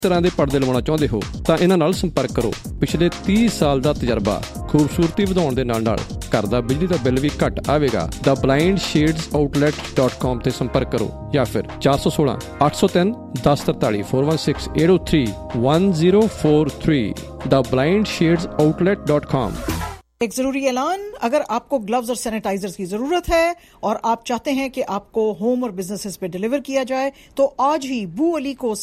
ਤਰ੍ਹਾਂ ਦੇ ਪਰਦੇ ਲਵਾਉਣਾ ਚਾਹੁੰਦੇ ਹੋ ਤਾਂ ਇਹਨਾਂ ਨਾਲ ਸੰਪਰਕ ਕਰੋ। ਪਿਛਲੇ 30 ਸਾਲ ਦਾ ਤਜਰਬਾ, ਖੂਬਸੂਰਤੀ ਵਧਾਉਣ ਦੇ ਨਾਲ ਘਰ ਦਾ ਬਿਜਲੀ ਦਾ ਬਿੱਲ ਵੀ ਘੱਟ ਆਵੇਗਾ। theblindshadesoutlet.com ਤੇ ਸੰਪਰਕ ਕਰੋ ਜਾਂ ਫਿਰ 416 803 1043 416 803 1043 theblindshadesoutlet.com। ایک ضروری اعلان، اگر آپ کو گلوز اور سینیٹائزرز کی ضرورت ہے اور آپ چاہتے ہیں کہ آپ کو ہوم اور بزنسز پہ ڈیلیور کیا جائے تو آج ہی بو علی کو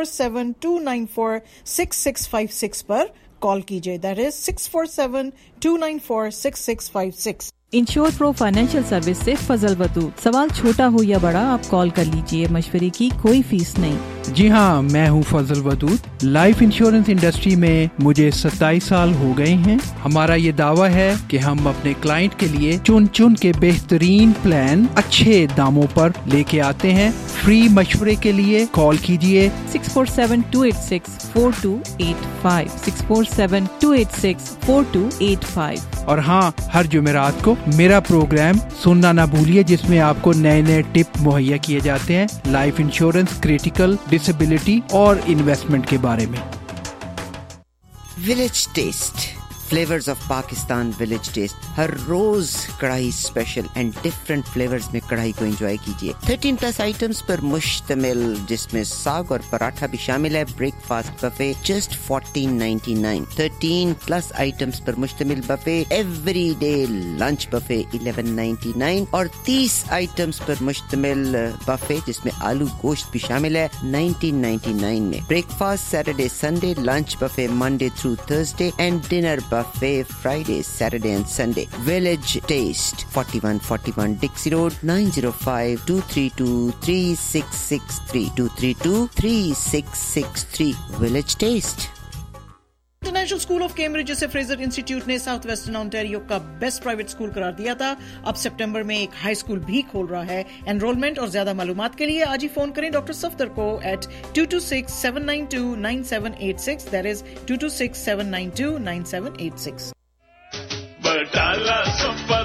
647-294-6656 پر کال کیجئے. That is 647-294-6656. Insure pro financial service سے فضل ودود. سوال چھوٹا ہو یا بڑا آپ کال کر لیجئے، مشورے کی کوئی فیس نہیں. جی ہاں، میں ہوں فضل ودود. لائف انشورنس انڈسٹری میں مجھے 27 سال ہو گئے ہیں. ہمارا یہ دعویٰ ہے کہ ہم اپنے کلائنٹ کے لیے چن کے بہترین پلان اچھے داموں پر لے کے آتے ہیں. فری مشورے کے لیے کال کیجئے 647-286-4285 647-286-4285. اور ہاں، ہر جمعرات کو میرا پروگرام سننا نہ بھولیے، جس میں آپ کو نئے نئے ٹپ مہیا کیے جاتے ہیں لائف انشورنس، کریٹیکل، ڈسیبلٹی اور انویسٹمنٹ کے بارے میں. Village taste, flavours of Pakistan. Village taste ہر روز karahi special and different flavours میں کڑھائی کو انجوائے کیجیے. 13+ آئٹمس پر مشتمل، جس میں ساگ اور پراٹھا بھی شامل ہے. Breakfast buffet just $14.99. 13+ items پر مشتمل buffet. Every day lunch buffet $11.99 اور 30 آئٹمس پر مشتمل بفے جس میں آلو گوشت بھی شامل ہے $19.99 میں. Breakfast Saturday Sunday, lunch buffet Monday through Thursday and dinner buffet Friday, Saturday and Sunday. Village Taste, 4141 Dixie Road, 905-232-3663 232-3663. Village Taste. International school of Cambridge, جسے فریزر انسٹیٹیوٹ نے ساؤتھ ویسٹرن آنٹیریو کا best private school قرار دیا تھا، اب September میں ایک high school بھی کھول رہا ہے. انرولمنٹ اور زیادہ معلومات کے لیے آج ہی فون کریں ڈاکٹر صفدر کو at 226-792-9786. That is 226-792-9786. Batala super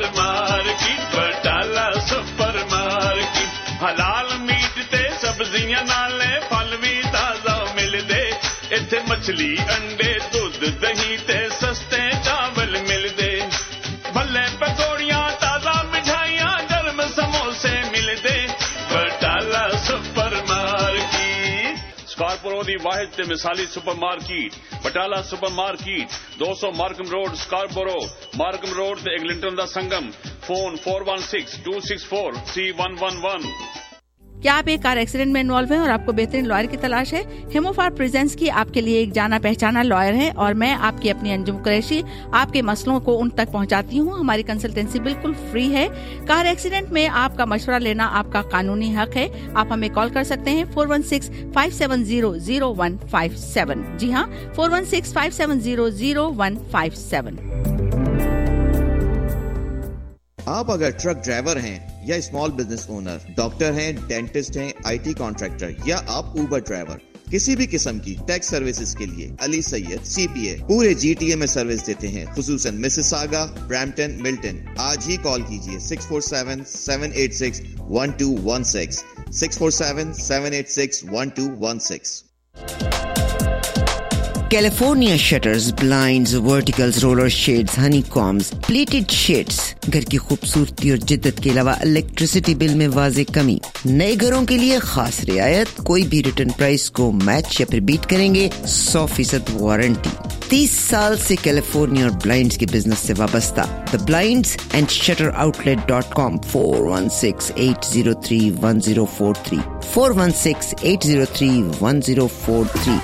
market حلال میٹ تے سبزیاں نالے پھل بھی تازہ مل دے. ایتھے مچھلی، انڈے، دودھ، دہی تے سستے چاول مل دے. بھلے پکوڑیاں، تازہ مٹھائیاں، گرم سموسے مل دے. بٹالہ سپر مارکیٹ سکارپورو دی واحد تے مثالی super market. Batala super market 200 Markham road Scarborough. Markham road تے ایگلنٹن دا سنگم. فون 416-264-3111. کیا آپ ایک کار ایکسیڈنٹ میں انوالو ہیں اور آپ کو بہترین لائر کی تلاش ہے؟ ہیموفار پریزنٹس کی آپ کے لیے ایک جانا پہچانا لائر ہے اور میں آپ کی اپنی انجم قریشی آپ کے مسئلوں کو ان تک پہنچاتی ہوں. ہماری کنسلٹنسی بالکل فری ہے. کار ایکسیڈنٹ میں آپ کا مشورہ لینا آپ کا قانونی حق ہے. آپ ہمیں کال کر سکتے ہیں 416-570-0157. جی ہاں، 416-570-0157. آپ اگر ٹرک ڈرائیور ہیں یا اسمال بزنس اونر، ڈاکٹر ہیں، ڈینٹسٹ ہیں، IT کانٹریکٹر یا آپ اوبر ڈرائیور، کسی بھی قسم کی ٹیکس سروسز کے لیے علی سید CPA پورے GTA میں سروس دیتے ہیں، خصوصاً مسیساگا، برامپٹن، ملٹن. آج ہی کال کیجیے 647-786-1216 647-786-1216. California shutters, blinds, verticals, roller shades, honey combs, pleated shades. گھر کی خوبصورتی اور جدت کے علاوہ الیکٹریسٹی بل میں واضح کمی. نئے گھروں کے لیے خاص رعایت. کوئی بھی ریٹرن پرائس کو میچ یا پھر بیٹ کریں گے. 100% وارنٹی. 30 سال سے کیلیفورنیا اور بلائنڈز کے بزنس سے وابستہ. The Blinds and ShutterOutlet.com. 416-803-1043 416-803-1043.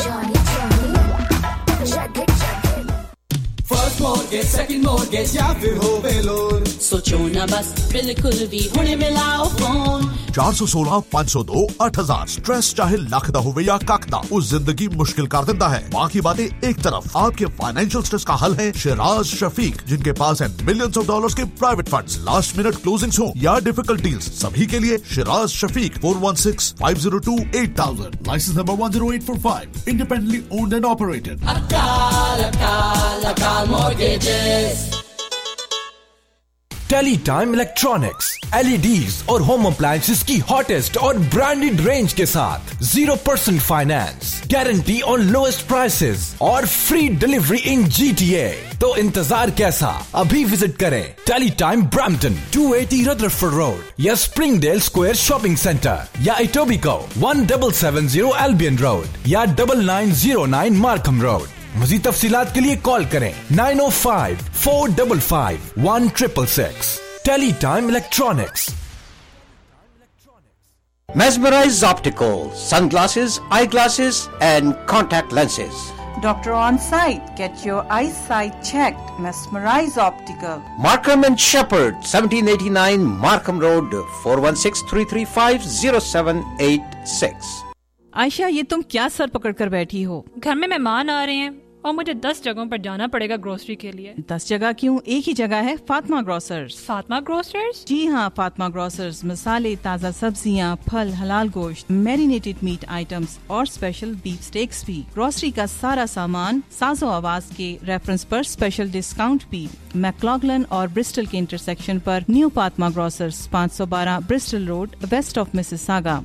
First mortgage, second mortgage یا پھر ہووے لون، سوچو نہ بس، بالکل بھی ہونے ملاؤ فون. 416-502-8000. سٹریس چاہے لاکھ دا ہوئے یا کاک دا، اس زندگی مشکل کر دیتا ہے. باقی باتیں ایک طرف، آپ کے فائنینشیل سٹریس کا حل ہے شیراز شفیق، جن کے پاس ہے ملینز آف ڈالرز کے private funds. Last minute closings ہوں یا ڈیفیکلٹ ڈیلز، سبھی کے لیے Shiraz Shafiq. 416-502-8000. License number 10845. Independently owned and operated. Akal mortgages. Tele time electronics, LEDs और होम अप्लायंसेस की हॉटेस्ट और ब्रांडेड रेंज के साथ 0% finance, guarantee on lowest prices और फ्री डिलीवरी इन GTA। तो इंतजार कैसा, अभी विजिट करें tele time Brampton 280 Rutherford road या स्प्रिंगडेल स्क्वायर शॉपिंग सेंटर या इटोबिको 1770 एल्बियन रोड या 9909 मार्कम रोड। मज़ीद तफसीलात के लिए कॉल करें 905-455-1666। Tele time electronics. Mesmerize Optical, sunglasses, eyeglasses and contact lenses. Doctor on site. Get your eyesight checked. Mesmerize Optical. Markham and Shepherd, 1789 Markham Road, 416-335-0786. Ayesha, ये तुम क्या सर पकड़ कर बैठी हो? घर में मेहमान आ रहे हैं और मुझे 10 जगहों पर जाना पड़ेगा ग्रोसरी के लिए। 10 जगह क्यों? एक ही जगह है, फातिमा ग्रोसर्स। फातिमा ग्रोसर्स? जी हाँ, फातिमा ग्रोसर्स मसाले, ताज़ा सब्जियाँ, फल, हलाल गोश्त, मैरिनेटेड मीट आइटम्स और स्पेशल बीफ स्टेक्स भी। ग्रोसरी का सारा सामान साजो आवाज के रेफरेंस पर स्पेशल डिस्काउंट भी। मैक्लॉगलन और ब्रिस्टल के इंटरसेक्शन पर new Fatima grocers, 512 Bristol road, west of Mississauga,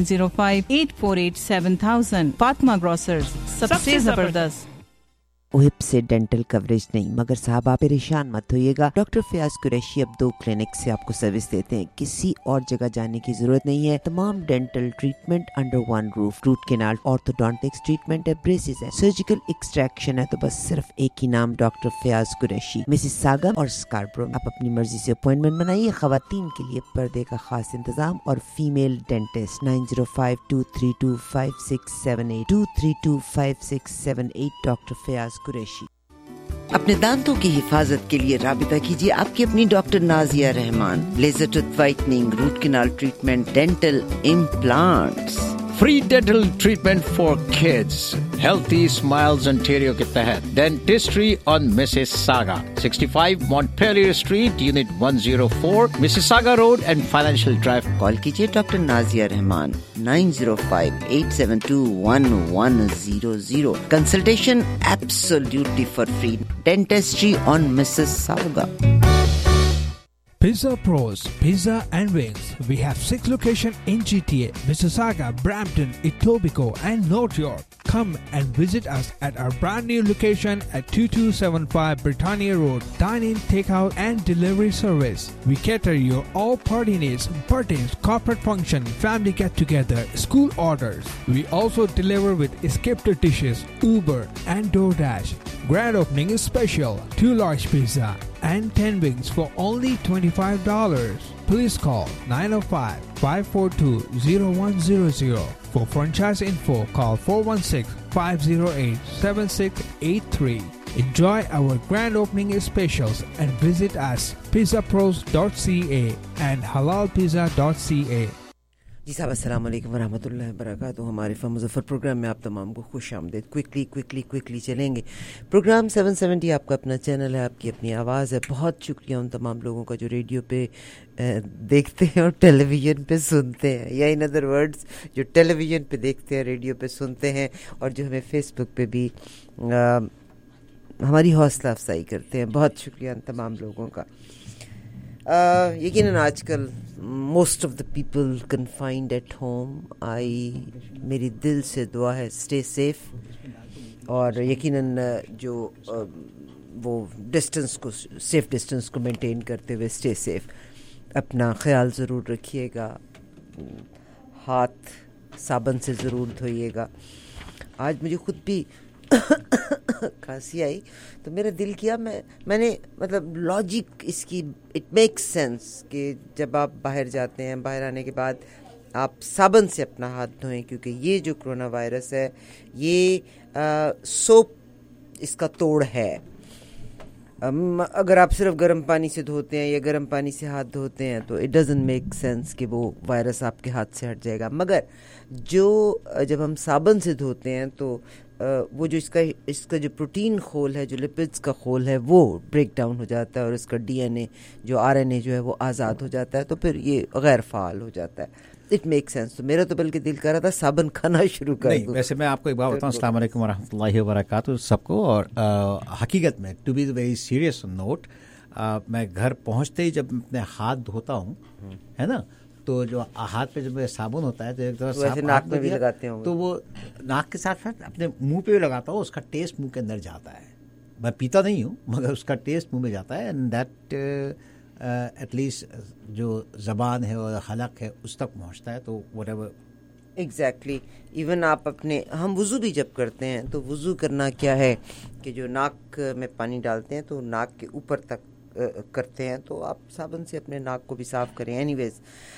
9058487000। Fatima grocers, सबसे जबरदस्त। हिप से डेंटल कवरेज नहीं, मगर साहब आप परेशान मत होइएगा। डॉक्टर फयाज कुरैशी अब 2 क्लिनिक से आपको सर्विस देते हैं, किसी और जगह जाने की जरूरत नहीं है। तमाम dental treatment under one roof, root canal, orthodontics treatment है, ब्रेसेस है, सर्जिकल एक्सट्रैक्शन है, तो बस सिर्फ एक ही नाम, डॉक्टर फयाज कुरैशी, मिसिसागा और स्कार्बरो। आप अपनी मर्जी से अपॉइंटमेंट बनाइए। खवातीन के लिए पर्दे का खास इंतजाम और female dentist 9052325678 2325678 doctor Fayaz Qureshi. अपने दांतों की हिफाजत के लिए राबिता कीजिए आपकी अपनी doctor Nazia Rahman. Laser tooth whitening, root canal treatment, dental implants, free dental treatment for kids, healthy smiles Ontario के तहत dentistry on Mississauga, 65 Montpellier street, unit 104, Mississauga road and financial drive. Call कीजिए doctor Nazia Rahman 905-872-1100। Consultation absolutely for free. Dentistry on Mississauga. Pizza Pros, Pizza and Wings. We have 6 locations in GTA, Mississauga, Brampton, Etobicoke and North York. Come and visit us at our brand new location at 2275 Britannia Road. Dine-in, takeout and delivery service. We cater your all party needs, birthdays, corporate function, family get-together, school orders. We also deliver with escaped dishes, Uber and DoorDash. Grand opening is special. 2 large pizza and 10 wings for only $25. Please call 905-542-0100. For franchise info, call 416-508-7683. Enjoy our grand opening specials and visit us pizzapros.ca and halalpizza.ca. जी साहब, अस्सलाम वालेकुम वरहमतुल्लाहि वबरकातुहू। हमारे Muzaffar programme में आप तमाम को खुश आमदीद। क्विकली चलेंगे। प्रोग्राम 770 आपका अपना चैनल है, आपकी अपनी आवाज़ है। बहुत शुक्रिया उन तमाम लोगों का जो रेडियो पे देखते हैं और टेलीविज़न पे सुनते हैं, या इन अदर वर्ड्स जो टेलीविज़न पे देखते हैं, रेडियो पे सुनते हैं, और जो हमें फेसबुक पे भी हमारी हौसला अफजाई करते हैं। बहुत शुक्रिया उन तमाम लोगों का। यकीनन आजकल most of the people confined at home. मेरी दिल से दुआ है स्टे सेफ, और यकीनन जो वो डिस्टेंस को, सेफ डिस्टेंस को मेंटेन करते हुए स्टे सेफ। अपना ख्याल ज़रूर रखिएगा, हाथ साबुन से ज़रूर धोइएगा। आज मुझे खुद भी खांसी आई तो मेरा दिल किया, मैंने मतलब लॉजिक इसकी, इट मेक्स सेंस कि जब आप बाहर जाते हैं, बाहर आने के बाद आप साबुन से अपना हाथ धोएं, क्योंकि ये जो कोरोना वायरस है ये सोप इसका तोड़ है। अगर आप सिर्फ गर्म पानी से धोते हैं या गर्म पानी से हाथ धोते हैं तो इट डजंट मेक सेंस कि वो वायरस आपके हाथ से हट जाएगा। मगर जब हम साबुन से धोते हैं तो वो जो इसका जो प्रोटीन खोल है, जो लिपिड्स का खोल है, वो ब्रेक डाउन हो जाता है और इसका DNA जो RNA जो है वो आज़ाद हो जाता है, तो फिर ये गैर फ़ाल हो जाता है। It make sense. तो मेरा तो बल्कि दिल कर रहा था साबुन खाना शुरू कर दूं। वैसे मैं आपको एक बात बताऊं, अस्सलाम वालेकुम वरहमतुल्लाहि वबरकातुहू सबको। और हकीकत में to be very serious note, मैं घर पहुंचते ही जब अपने हाथ धोता हूँ, है ना, तो जो हाथ पे जब साबुन होता है तो एक दफा वैसे नाक में भी लगाते होंगे, तो वो नाक के साथ साथ अपने मुंह पे भी लगाता हूँ, उसका टेस्ट मुंह के अंदर जाता है. मैं पीता नहीं हूँ मगर उसका टेस्ट मुंह में जाता है, एंड दैट एटलीस्ट जो ज़बान है और हलक है उस तक पहुँचता है. तो व्हाटएवर एग्जैक्टली इवन आप अपने हम वुज़ू भी जब करते हैं तो वुज़ू करना क्या है कि जो नाक में पानी डालते हैं तो नाक के ऊपर तक करते हैं, तो आप साबुन से अपने नाक को भी साफ़ करें. एनीवेज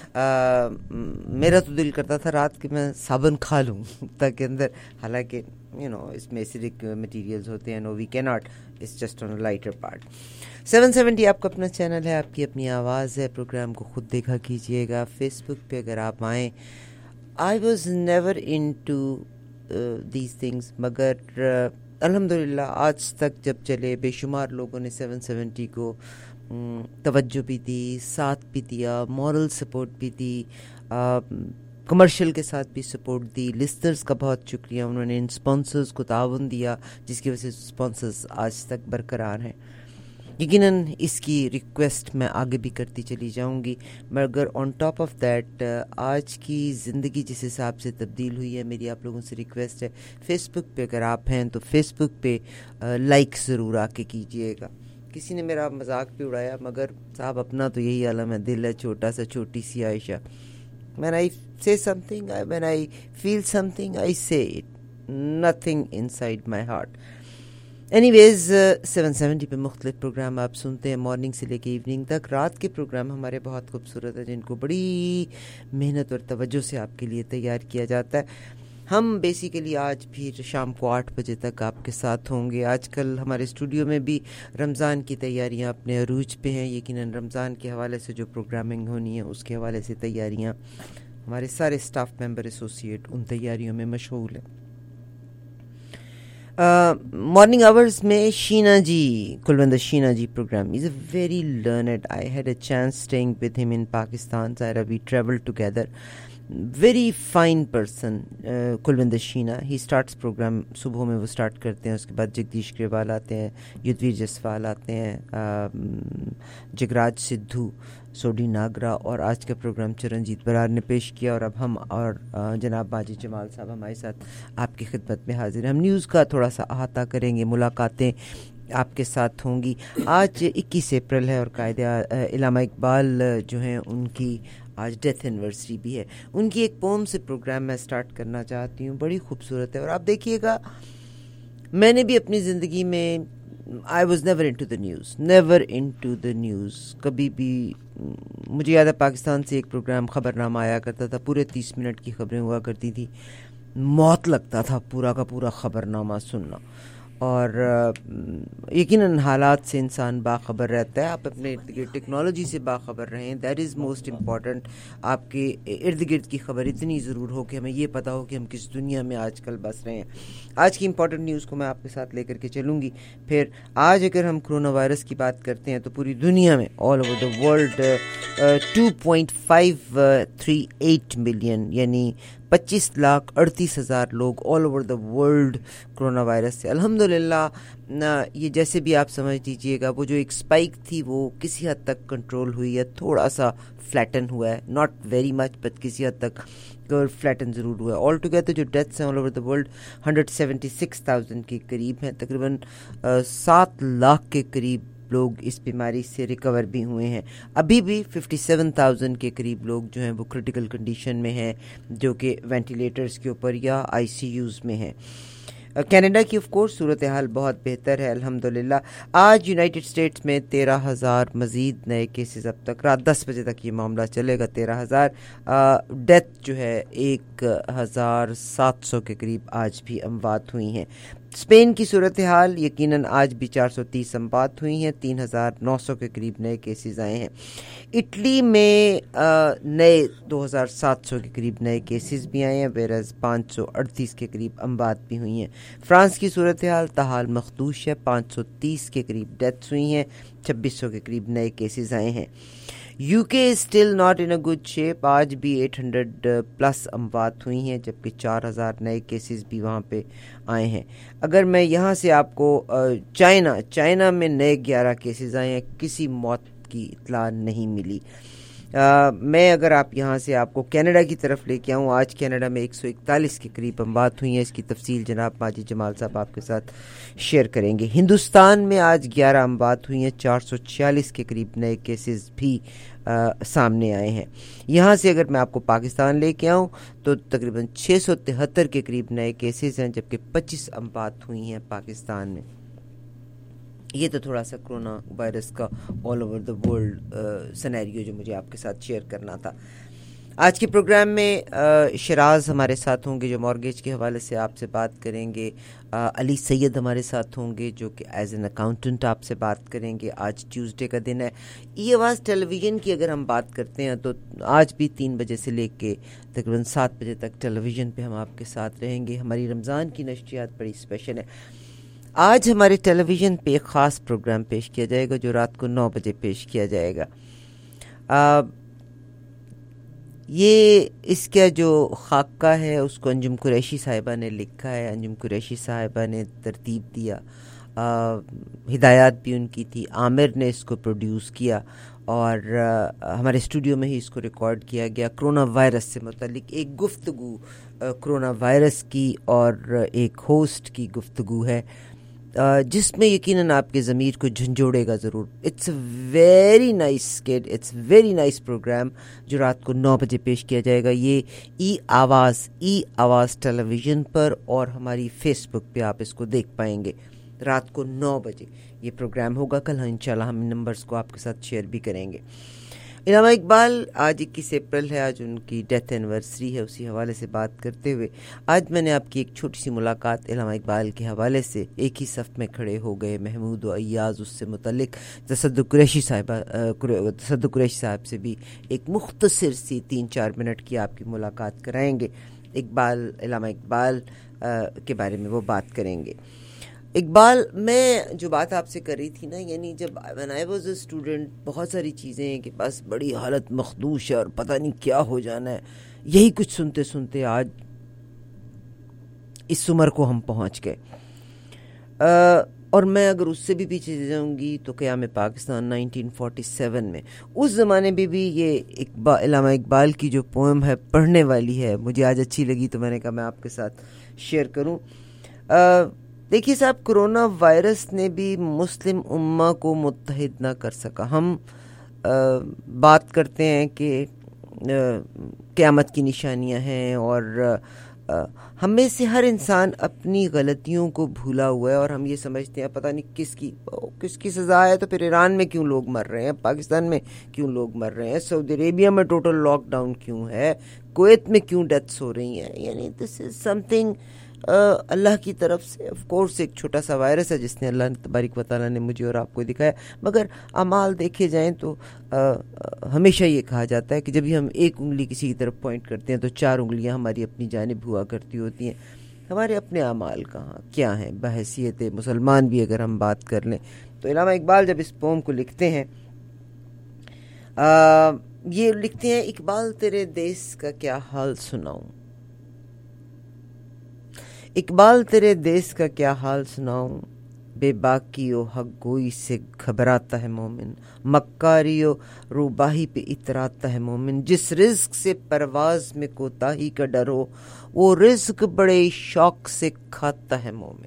मेरा तो दिल करता था रात कि मैं साबुन खा लूँ ताकि अंदर, हालांकि यू नो इसमें एसिडिक मटेरियल्स होते हैं, no we can not, it's just on a lighter part. 770 आपका अपना चैनल है, आपकी अपनी आवाज़ है. प्रोग्राम को खुद देखा कीजिएगा. फेसबुक पे अगर आप आएँ, I was never into these things, मगर अल्हम्दुलिल्लाह आज तक जब चले बेशुमार लोगों ने 770 को तवज्जो भी दी, साथ भी दिया, मॉरल सपोर्ट भी दी, कमर्शियल के साथ भी सपोर्ट दी. लिस्टर्स का बहुत शुक्रिया, उन्होंने इन स्पॉन्सर्स को ताउन दिया जिसकी वजह से स्पॉन्सर्स आज तक बरकरार हैं. यकीनन इसकी रिक्वेस्ट मैं आगे भी करती चली जाऊंगी, मगर ऑन टॉप ऑफ दैट आज की ज़िंदगी जिस हिसाब से तब्दील हुई है, मेरी आप लोगों से रिक्वेस्ट है, फेसबुक पे अगर आप हैं तो फेसबुक पे लाइक ज़रूर आके कीजिएगा. किसी ने मेरा मजाक भी उड़ाया, मगर साहब अपना तो यही आलम है, दिल है छोटा सा, छोटी सी Ayesha. When I say something, when I feel something, I say it. Nothing inside my heart. Anyways, 770 पे मुख्तलिफ प्रोग्राम आप सुनते हैं, मॉर्निंग से लेके इवनिंग तक. रात के प्रोग्राम हमारे बहुत खूबसूरत हैं, जिनको बड़ी मेहनत और तवज्जो से आपके लिए तैयार किया जाता है. हम बेसिकली आज भी शाम को 8 बजे तक आपके साथ होंगे. आजकल हमारे स्टूडियो में भी रमज़ान की तैयारियां अपने अरूज पे हैं. यकीनन रमज़ान के हवाले से जो प्रोग्रामिंग होनी है उसके हवाले से तैयारियां, हमारे सारे स्टाफ मेंबर एसोसिएट उन तैयारियों में मशगूल है. मॉर्निंग आवर्स में Sheena ji, Kulwant Sheena ji programme is a very learned. I had a chance staying with him in Pakistan. सारा we travel together. Very fine person Kulvinder Sheena. He starts programme सुबह में, वो स्टार्ट करते हैं, उसके बाद जगदीश ग्रेवाल आते हैं, युद्धवीर जसवाल आते हैं, जगराज सिद्धू, सोडी नागरा, और आज का प्रोग्राम चरणजीत बरार ने पेश किया. और अब हम और जनाब माजिद जमाल साहब हमारे साथ आपकी खिदमत में हाजिर हैं. हम न्यूज़ का थोड़ा सा अहाता करेंगे, मुलाकातें आपके साथ होंगी. आज 21 अप्रैल है और कायदे इल्लामा इकबाल जो हैं उनकी आज डेथ एनिवर्सरी भी है. उनकी एक पोम से प्रोग्राम मैं स्टार्ट करना चाहती हूँ, बड़ी खूबसूरत है. और आप देखिएगा, मैंने भी अपनी ज़िंदगी में I was never into the news, never into the news. कभी भी मुझे याद है पाकिस्तान से एक प्रोग्राम खबरनामा आया करता था, पूरे 30 मिनट की खबरें हुआ करती थी. मौत लगता था पूरा का पूरा खबरनामा सुनना. और यकीनन हालात से इंसान बाखबर रहता है. आप अपने इर्द गिर्द टेक्नोलॉजी से बाखबर रहें, दैट इज़ मोस्ट इम्पॉर्टेंट. आपके इर्द गिर्द की खबर इतनी ज़रूर हो कि हमें ये पता हो कि हम किस दुनिया में आजकल बस रहे हैं. आज की इम्पॉर्टेंट न्यूज़ को मैं आपके साथ लेकर के चलूँगी. फिर आज अगर हम कोरोना वायरस की बात करते हैं तो पूरी दुनिया में all over the world 2.538 million यानी 25,38,000 लोग all over the world corona virus से अल्हम्दुलिल्लाह. ये जैसे भी आप समझ लीजिएगा, वो जो एक स्पाइक थी वो किसी हद तक कंट्रोल हुई है, थोड़ा सा फ्लैटन हुआ है, नॉट वेरी मच बट किसी हद तक फ्लैटन ज़रूर हुआ है. ऑल टुगेदर जो डेथ्स हैं ऑल ओवर द वर्ल्ड 176,000 के करीब हैं. तकरीबन 7 लाख के करीब लोग इस बीमारी से रिकवर भी हुए हैं. अभी भी 57,000 के करीब लोग जो हैं वो क्रिटिकल कंडीशन में हैं, जो कि वेंटिलेटर्स के ऊपर या आईसीयूज़ में हैं. कनाडा की ऑफ कोर्स सूरत हाल बहुत बेहतर है अल्हम्दुलिल्लाह. आज यूनाइटेड स्टेट्स में 13,000 मज़ीद नए केसेस. अब तक रात 10 बजे तक ये मामला चलेगा. 13,000. डेथ जो है 1,700 के करीब आज भी अमवात हुई हैं. स्पेन की सूरत हाल यकीनन आज भी 430 अमवात हुई हैं. 3,900 के करीब नए केसेस आए हैं. इटली में नए 2,700 के करीब नए केसेस भी आए हैं, वेरस 538 के करीब अमवात भी हुई हैं. फ्रांस की सूरत हाल ताहाल मखदूश है. 530 के करीब डेथ्स हुई हैं, 2,600 के करीब नए केसेस आए हैं. UK is still not in a good shape. آج بھی 800 پلس اموات ہوئی ہیں جبکہ 4000 نئے کیسز بھی وہاں پہ آئے ہیں. اگر میں یہاں سے آپ کو چائنا میں نئے 11 کیسز آئے ہیں, کسی موت کی اطلاع نہیں ملی. میں اگر آپ یہاں سے آپ کو کینیڈا کی طرف لے کے آؤں, آج کینیڈا میں 141 کے قریب اموات ہوئی ہیں. اس کی تفصیل جناب ماجد جمال صاحب آپ کے ساتھ شیئر کریں گے. ہندوستان میں آج 11 اموات ہوئی ہیں, 446 کے قریب نئے کیسز بھی سامنے آئے ہیں. یہاں سے اگر میں آپ کو پاکستان لے کے آؤں تو تقریباً 673 کے قریب نئے کیسز ہیں جبکہ 25 اموات ہوئی ہیں پاکستان میں. یہ تو تھوڑا سا کرونا وائرس کا all over the world scenario جو مجھے آپ کے ساتھ شیئر کرنا تھا. آج کے پروگرام میں شراز ہمارے ساتھ ہوں گے جو مارگیج کے حوالے سے آپ سے بات کریں گے. علی سید ہمارے ساتھ ہوں گے جو کہ ایز این اکاؤنٹنٹ آپ سے بات کریں گے. آج ٹیوزڈے کا دن ہے. ای آواز ٹیلی ویژن کی اگر ہم بات کرتے ہیں تو آج بھی 3 بجے سے لے کے تقریباً 7 بجے تک ٹیلی ویژن پہ ہم آپ کے ساتھ رہیں گے. ہماری رمضان کی نشریات بڑی اسپیشل ہے. آج ہمارے ٹیلی ویژن پہ ایک خاص پروگرام پیش کیا جائے گا جو رات کو 9 بجے پیش کیا جائے گا. یہ اس کا جو خاکہ ہے اس کو انجم قریشی صاحبہ نے لکھا ہے. انجم قریشی صاحبہ نے ترتیب دیا, ہدایات بھی ان کی تھی. عامر نے اس کو پروڈیوس کیا اور ہمارے اسٹوڈیو میں ہی اس کو ریکارڈ کیا گیا. کرونا وائرس سے متعلق ایک گفتگو, کرونا وائرس کی اور ایک ہوسٹ کی گفتگو ہے جس میں یقیناً آپ کے ضمیر کو جھنجھوڑے گا ضرور. It's a very nice skit, it's very nice programme جو رات کو 9 بجے پیش کیا جائے گا. یہ ای آواز ٹیلی ویژن پر اور ہماری فیس بک پہ آپ اس کو دیکھ پائیں گے. رات کو 9 بجے یہ پروگرام ہوگا. کل انشاءاللہ ہم نمبرز کو آپ کے ساتھ شیئر بھی کریں گے. علامہ اقبال آج 21 اپریل ہے, آج ان کی ڈیتھ اینیورسری ہے. اسی حوالے سے بات کرتے ہوئے آج میں نے آپ کی ایک چھوٹی سی ملاقات علامہ اقبال کے حوالے سے, ایک ہی صف میں کھڑے ہو گئے محمود و ایاز, اس سے متعلق تصدق قریشی صاحب سے بھی ایک مختصر سی 3-4 منٹ کی آپ کی ملاقات کرائیں گے. علامہ اقبال کے بارے میں وہ بات کریں گے. اقبال, میں جو بات آپ سے کر رہی تھی نا, یعنی جب when I was a student بہت ساری چیزیں ہیں کہ بس بڑی حالت مخدوش ہے اور پتہ نہیں کیا ہو جانا ہے, یہی کچھ سنتے سنتے آج اس عمر کو ہم پہنچ گئے. اور میں اگر اس سے بھی پیچھے جاؤں گی تو قیام پاکستان 1947 میں, اس زمانے میں بھی یہ علامہ اقبال کی جو پوئم ہے پڑھنے والی ہے, مجھے آج اچھی لگی تو میں نے کہا میں آپ کے ساتھ شیئر کروں. دیکھیے صاحب, کرونا وائرس نے بھی مسلم امہ کو متحد نہ کر سکا. ہم بات کرتے ہیں کہ قیامت کی نشانیاں ہیں اور ہم میں سے ہر انسان اپنی غلطیوں کو بھولا ہوا ہے اور ہم یہ سمجھتے ہیں پتہ نہیں کس کی سزا ہے, تو پھر ایران میں کیوں لوگ مر رہے ہیں, پاکستان میں کیوں لوگ مر رہے ہیں, سعودی عربیہ میں ٹوٹل لاک ڈاؤن کیوں ہے, کویت میں کیوں ڈیتھس ہو رہی ہیں. یعنی دس از سم تھنگ اللہ کی طرف سے. آف کورس ایک چھوٹا سا وائرس ہے جس نے اللہ تبارک و تعالیٰ نے مجھے اور آپ کو دکھایا, مگر اعمال دیکھے جائیں تو ہمیشہ یہ کہا جاتا ہے کہ جب ہم ایک انگلی کسی کی طرف پوائنٹ کرتے ہیں تو 4 انگلیاں ہماری اپنی جانب ہوا کرتی ہوتی ہیں. ہمارے اپنے اعمال کہاں کیا ہیں بحیثیت مسلمان بھی اگر ہم بات کر لیں تو. علامہ اقبال جب اس پوم کو لکھتے ہیں, یہ لکھتے ہیں, اقبال تیرے دیس کا کیا حال سناؤں, اقبال تیرے دیس کا کیا حال سناؤں, بے باکی و حق گوئی سے گھبراتا ہے مومن, مکاری و روباہی پہ اتراتا ہے مومن, جس رزق سے پرواز میں کوتاہی کا ڈر ہو وہ رزق بڑے شوق سے کھاتا ہے مومن.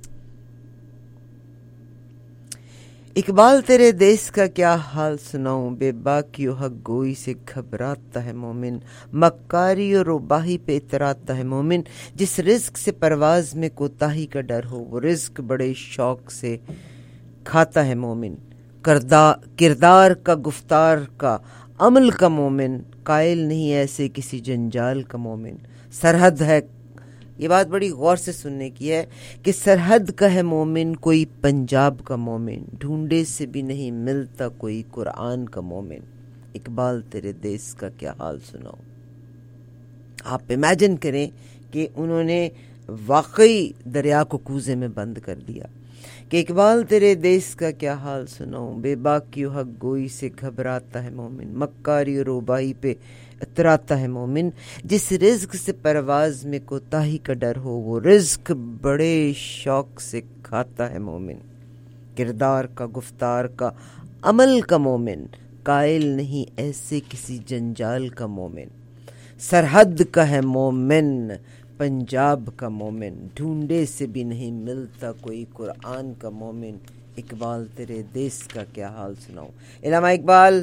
اقبال تیرے دیس کا کیا حال سناؤں, بے باکی و حق گوئی سے گھبراتا ہے مومن, مکاری و روباہی پہ اتراتا ہے مومن, جس رزق سے پرواز میں کوتاہی کا ڈر ہو وہ رزق بڑے شوق سے کھاتا ہے مومن. کردار کا گفتار کا عمل کا مومن, قائل نہیں ایسے کسی جنجال کا مومن. سرحد ہے, یہ بات بڑی غور سے سننے کی ہے, کہ سرحد کا ہے مومن کوئی پنجاب کا مومن, ڈھونڈے سے بھی نہیں ملتا کوئی قرآن کا مومن. اقبال تیرے دیس کا کیا حال سناؤ. آپ امیجن کریں کہ انہوں نے واقعی دریا کو کوزے میں بند کر دیا. کہ اقبال تیرے دیس کا کیا حال سناؤں، بے باکی و حق گوئی سے گھبراتا ہے مومن، مکاری و روبائی پہ اتراتا ہے مومن، جس رزق سے پرواز میں کوتاہی کا ڈر ہو وہ رزق بڑے شوق سے کھاتا ہے مومن، کردار کا گفتار کا عمل کا مومن، قائل نہیں ایسے کسی جنجال کا مومن، سرحد کا ہے مومن پنجاب کا مومن، ڈھونڈے سے بھی نہیں ملتا کوئی قرآن کا مومن، اقبال تیرے دیس کا کیا حال سناؤں۔ علامہ اقبال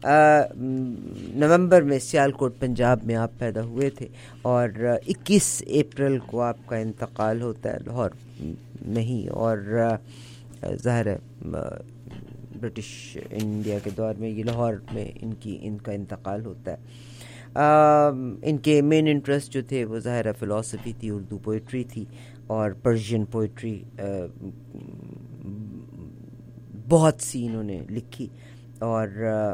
نومبر میں سیالکوٹ پنجاب میں آپ پیدا ہوئے تھے اور 21 اپریل کو آپ کا انتقال ہوتا ہے لاہور میں ہی، اور ظاہر ہے برٹش انڈیا کے دور میں یہ لاہور میں ان کا انتقال ہوتا ہے۔ ان کے مین انٹرسٹ جو تھے وہ ظاہر فلسفی تھی، اردو پوئٹری تھی اور پرشین پوئٹری بہت سی انہوں نے لکھی، اور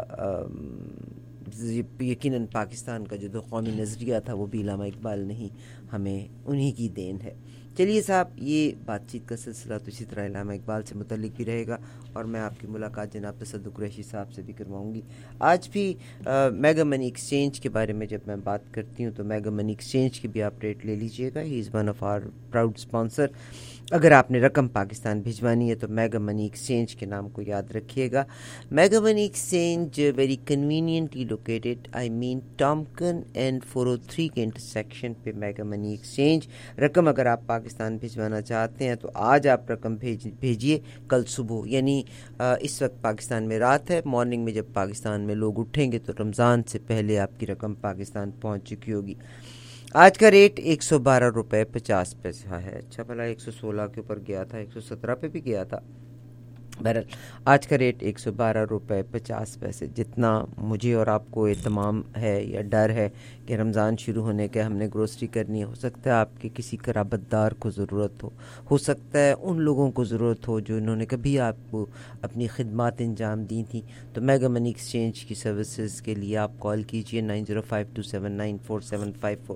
یقیناً پاکستان کا جو دو قومی نظریہ تھا وہ بھی علامہ اقبال نہیں، ہمیں انہی کی دین ہے۔ چلیے صاحب، یہ بات چیت کا سلسلہ تو اسی طرح علامہ اقبال سے متعلق بھی رہے گا، اور میں آپ کی ملاقات جناب تصدق قریشی صاحب سے بھی کرواؤں گی۔ آج بھی میگا منی ایکسچینج کے بارے میں جب میں بات کرتی ہوں تو میگا منی ایکسچینج کی بھی آپ ریٹ لے لیجئے گا، he is one of our proud sponsor. اگر آپ نے رقم پاکستان بھجوانی ہے تو میگا منی ایکسچینج کے نام کو یاد رکھیے گا۔ Mega money exchange very conveniently located, I mean Tomken and 403 کے انٹرسیکشن پہ میگا منی ایکسچینج۔ رقم اگر آپ پاکستان بھجوانا چاہتے ہیں تو آج آپ رقم بھیجیے، کل صبح، یعنی اس وقت پاکستان میں رات ہے، مارننگ میں جب پاکستان میں لوگ اٹھیں گے تو رمضان سے پہلے آپ کی رقم پاکستان پہنچ چکی ہوگی۔ آج کا ریٹ 112 روپے 50 پیسہ ہے۔ اچھا بھلا 116 کے اوپر گیا تھا، 117 پہ بھی گیا تھا۔ بہرحال آج کا ریٹ 112 روپے 50 پیسے۔ جتنا مجھے اور آپ کو اہتمام ہے یا ڈر ہے کہ رمضان شروع ہونے کے ہم نے گروسری کرنی ہے، ہو سکتا ہے آپ کے کسی قرابت دار کو ضرورت ہو سکتا ہے ان لوگوں کو ضرورت ہو جو انہوں نے کبھی آپ کو اپنی خدمات انجام دی تھیں، تو میگا منی ایکسچینج کی سروسز کے لیے آپ کال کیجئے 9052794754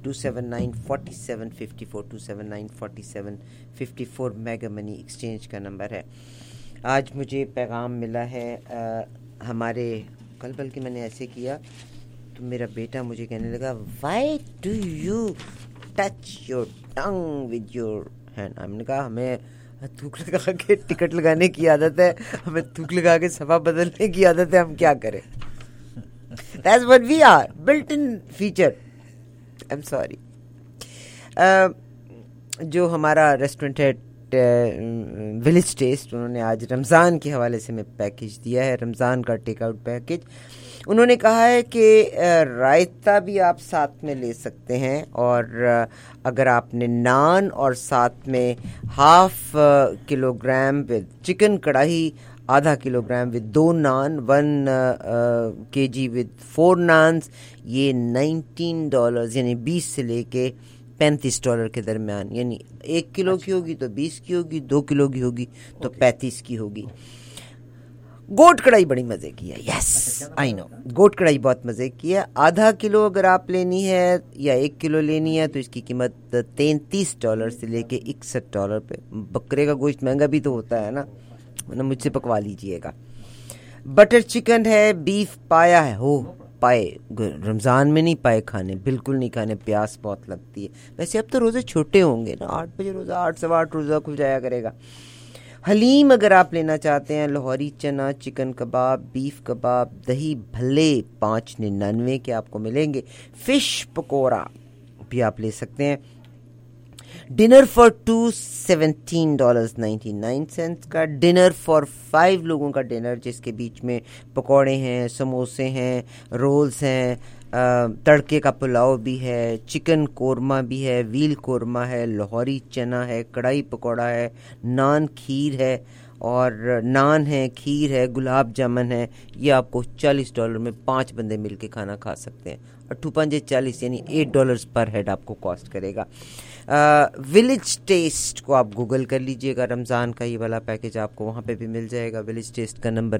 2794754 2794754 میگا منی ایکسچینج کا نمبر ہے۔ آج مجھے پیغام ملا ہے ہمارے، کل بلکہ میں نے ایسے کیا تو میرا بیٹا مجھے کہنے لگا why do you touch your tongue with your hand. ہم نے کہا ہمیں تھوک لگا کے ٹکٹ لگانے کی عادت ہے، ہمیں تھوک لگا کے صفحہ بدلنے کی عادت ہے، ہم کیا کریں؟ That's what we are, built in feature. I'm sorry. جو ہمارا ریسٹورنٹ ہے ولیج ٹیسٹ، انہوں نے آج رمضان کے حوالے سے میں پیکیج دیا ہے، رمضان کا ٹیک آؤٹ پیکیج۔ انہوں نے کہا ہے کہ رائتہ بھی آپ ساتھ میں لے سکتے ہیں، اور اگر آپ نے نان اور ساتھ میں 1/2 kilogram with chicken karahi, 1/2 kilogram with 2 نان، 1 kg ود 4 نانز، یہ $19 یعنی 20 سے لے کے $35 کے درمیان، یعنی 1 کلو کی ہوگی تو 20 کی ہوگی، 2 کلو کی ہوگی تو 35 کی ہوگی۔ گوٹ کڑائی بڑی مزے کی ہے، یس آئی نو، گوٹ کڑائی بہت مزے کی ہے۔ 1/2 کلو اگر آپ لینی ہے یا 1 کلو لینی ہے تو اس کی قیمت $33 سے لے کے $61 پہ۔ بکرے کا گوشت مہنگا بھی تو ہوتا ہے نا، ورنہ مجھ سے پکوا لیجئے گا۔ بٹر چکن ہے، بیف پایا ہے، ہو پائے رمضان میں نہیں پائے کھانے، بالکل نہیں کھانے، پیاس بہت لگتی ہے۔ ویسے اب تو روزے چھوٹے ہوں گے نا، 8 بجے روزہ، 8 سوا 8 روزہ کھل جایا کرے گا۔ حلیم اگر آپ لینا چاہتے ہیں، لاہوری چنا، چکن کباب، بیف کباب، دہی بھلے 5.99 کے آپ کو ملیں گے۔ فش پکوڑا بھی آپ لے سکتے ہیں۔ ڈنر فار 2 $17.99 کا، ڈنر فار 5 لوگوں کا ڈنر جس کے بیچ میں پکوڑے ہیں، سموسے ہیں، رولز ہیں، تڑکے کا پلاؤ بھی ہے، چکن قورمہ بھی ہے، ویل قورمہ ہے، لاہوری چنا ہے، کڑھائی پکوڑا ہے، نان کھیر ہے، اور نان ہے، کھیر ہے، گلاب جامن ہے۔ یہ آپ کو $40 میں 5 بندے مل کے کھانا کھا سکتے ہیں، اور 2 40 یعنی $8 پر ہیڈ آپ کو کاسٹ کرے گا۔ ولیج ٹیسٹ کو آپ گوگل کر لیجئے گا، رمضان کا یہ والا پیکیج آپ کو وہاں پہ بھی مل جائے گا۔ ولیج ٹیسٹ کا نمبر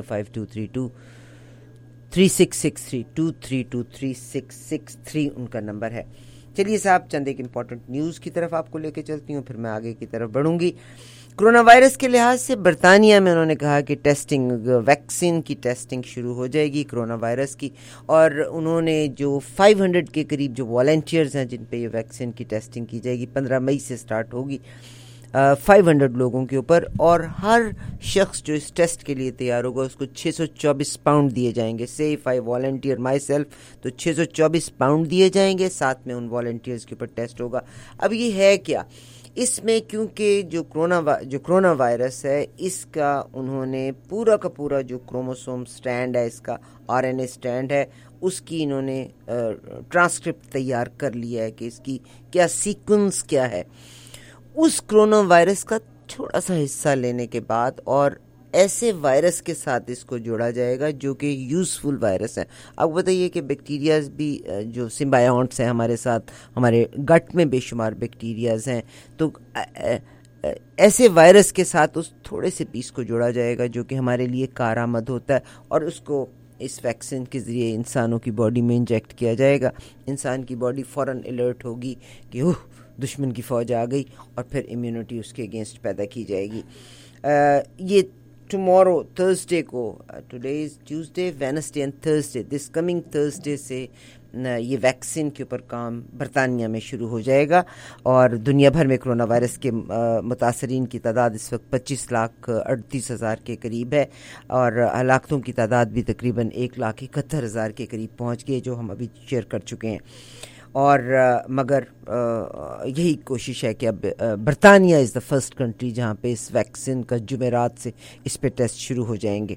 9052323663 2323663 ان کا نمبر ہے۔ چلیے صاحب، چند ایک امپورٹنٹ نیوز کی طرف آپ کو لے کے چلتی ہوں، پھر میں آگے کی طرف بڑھوں گی۔ کورونا وائرس کے لحاظ سے برطانیہ میں انہوں نے کہا کہ ٹیسٹنگ ویکسین کی ٹیسٹنگ شروع ہو جائے گی کورونا وائرس کی, اور انہوں نے جو 500 کے قریب جو والنٹیئرز ہیں جن پہ یہ ویکسین کی ٹیسٹنگ کی جائے گی 15 مئی سے سٹارٹ ہوگی 500 لوگوں کے اوپر, اور ہر شخص جو اس ٹیسٹ کے لیے تیار ہوگا اس کو 624 پاؤنڈ دیے جائیں گے. سے if I volunteer myself تو 624 پاؤنڈ دیے جائیں گے, ساتھ میں ان والنٹیئرز کے اوپر ٹیسٹ ہوگا. اب یہ ہے کیا اس میں, کیونکہ جو کرونا وائرس ہے اس کا انہوں نے پورا کا پورا جو کروموسوم سٹینڈ ہے, اس کا RNA سٹینڈ ہے, اس کی انہوں نے ٹرانسکرپٹ تیار کر لیا ہے کہ اس کی کیا سیکوینس کیا ہے. اس کرونا وائرس کا تھوڑا سا حصہ لینے کے بعد اور ایسے وائرس کے ساتھ اس کو جوڑا جائے گا جو کہ یوزفل وائرس ہے. آپ بتائیے کہ بیکٹیریاز بھی جو سمبائونٹس ہیں ہمارے ساتھ, ہمارے گٹ میں بے شمار بیکٹیریاز ہیں, تو ایسے وائرس کے ساتھ اس تھوڑے سے پیس کو جوڑا جائے گا جو کہ ہمارے لیے کارآمد ہوتا ہے, اور اس کو اس ویکسین کے ذریعے انسانوں کی باڈی میں انجیکٹ کیا جائے گا. انسان کی باڈی فوراً الرٹ ہوگی کہ دشمن کی فوج آ گئی, اور پھر امیونٹی اس کے اگینسٹ پیدا کی جائے گی. یہ ٹمورو تھرسڈے کو, today is Tuesday, Wednesday and Thursday, this coming Thursday سے یہ ویکسین کے اوپر کام برطانیہ میں شروع ہو جائے گا. اور دنیا بھر میں کرونا وائرس کے متاثرین کی تعداد اس وقت 25,38,000 کے قریب ہے, اور ہلاکتوں کی تعداد بھی تقریباً 1,71,000 کے قریب پہنچ گئی, جو ہم ابھی شیئر کر چکے ہیں. اور مگر یہی کوشش ہے کہ اب برطانیہ از دا فرسٹ کنٹری جہاں پہ اس ویکسین کا جمعرات سے اس پہ ٹیسٹ شروع ہو جائیں گے.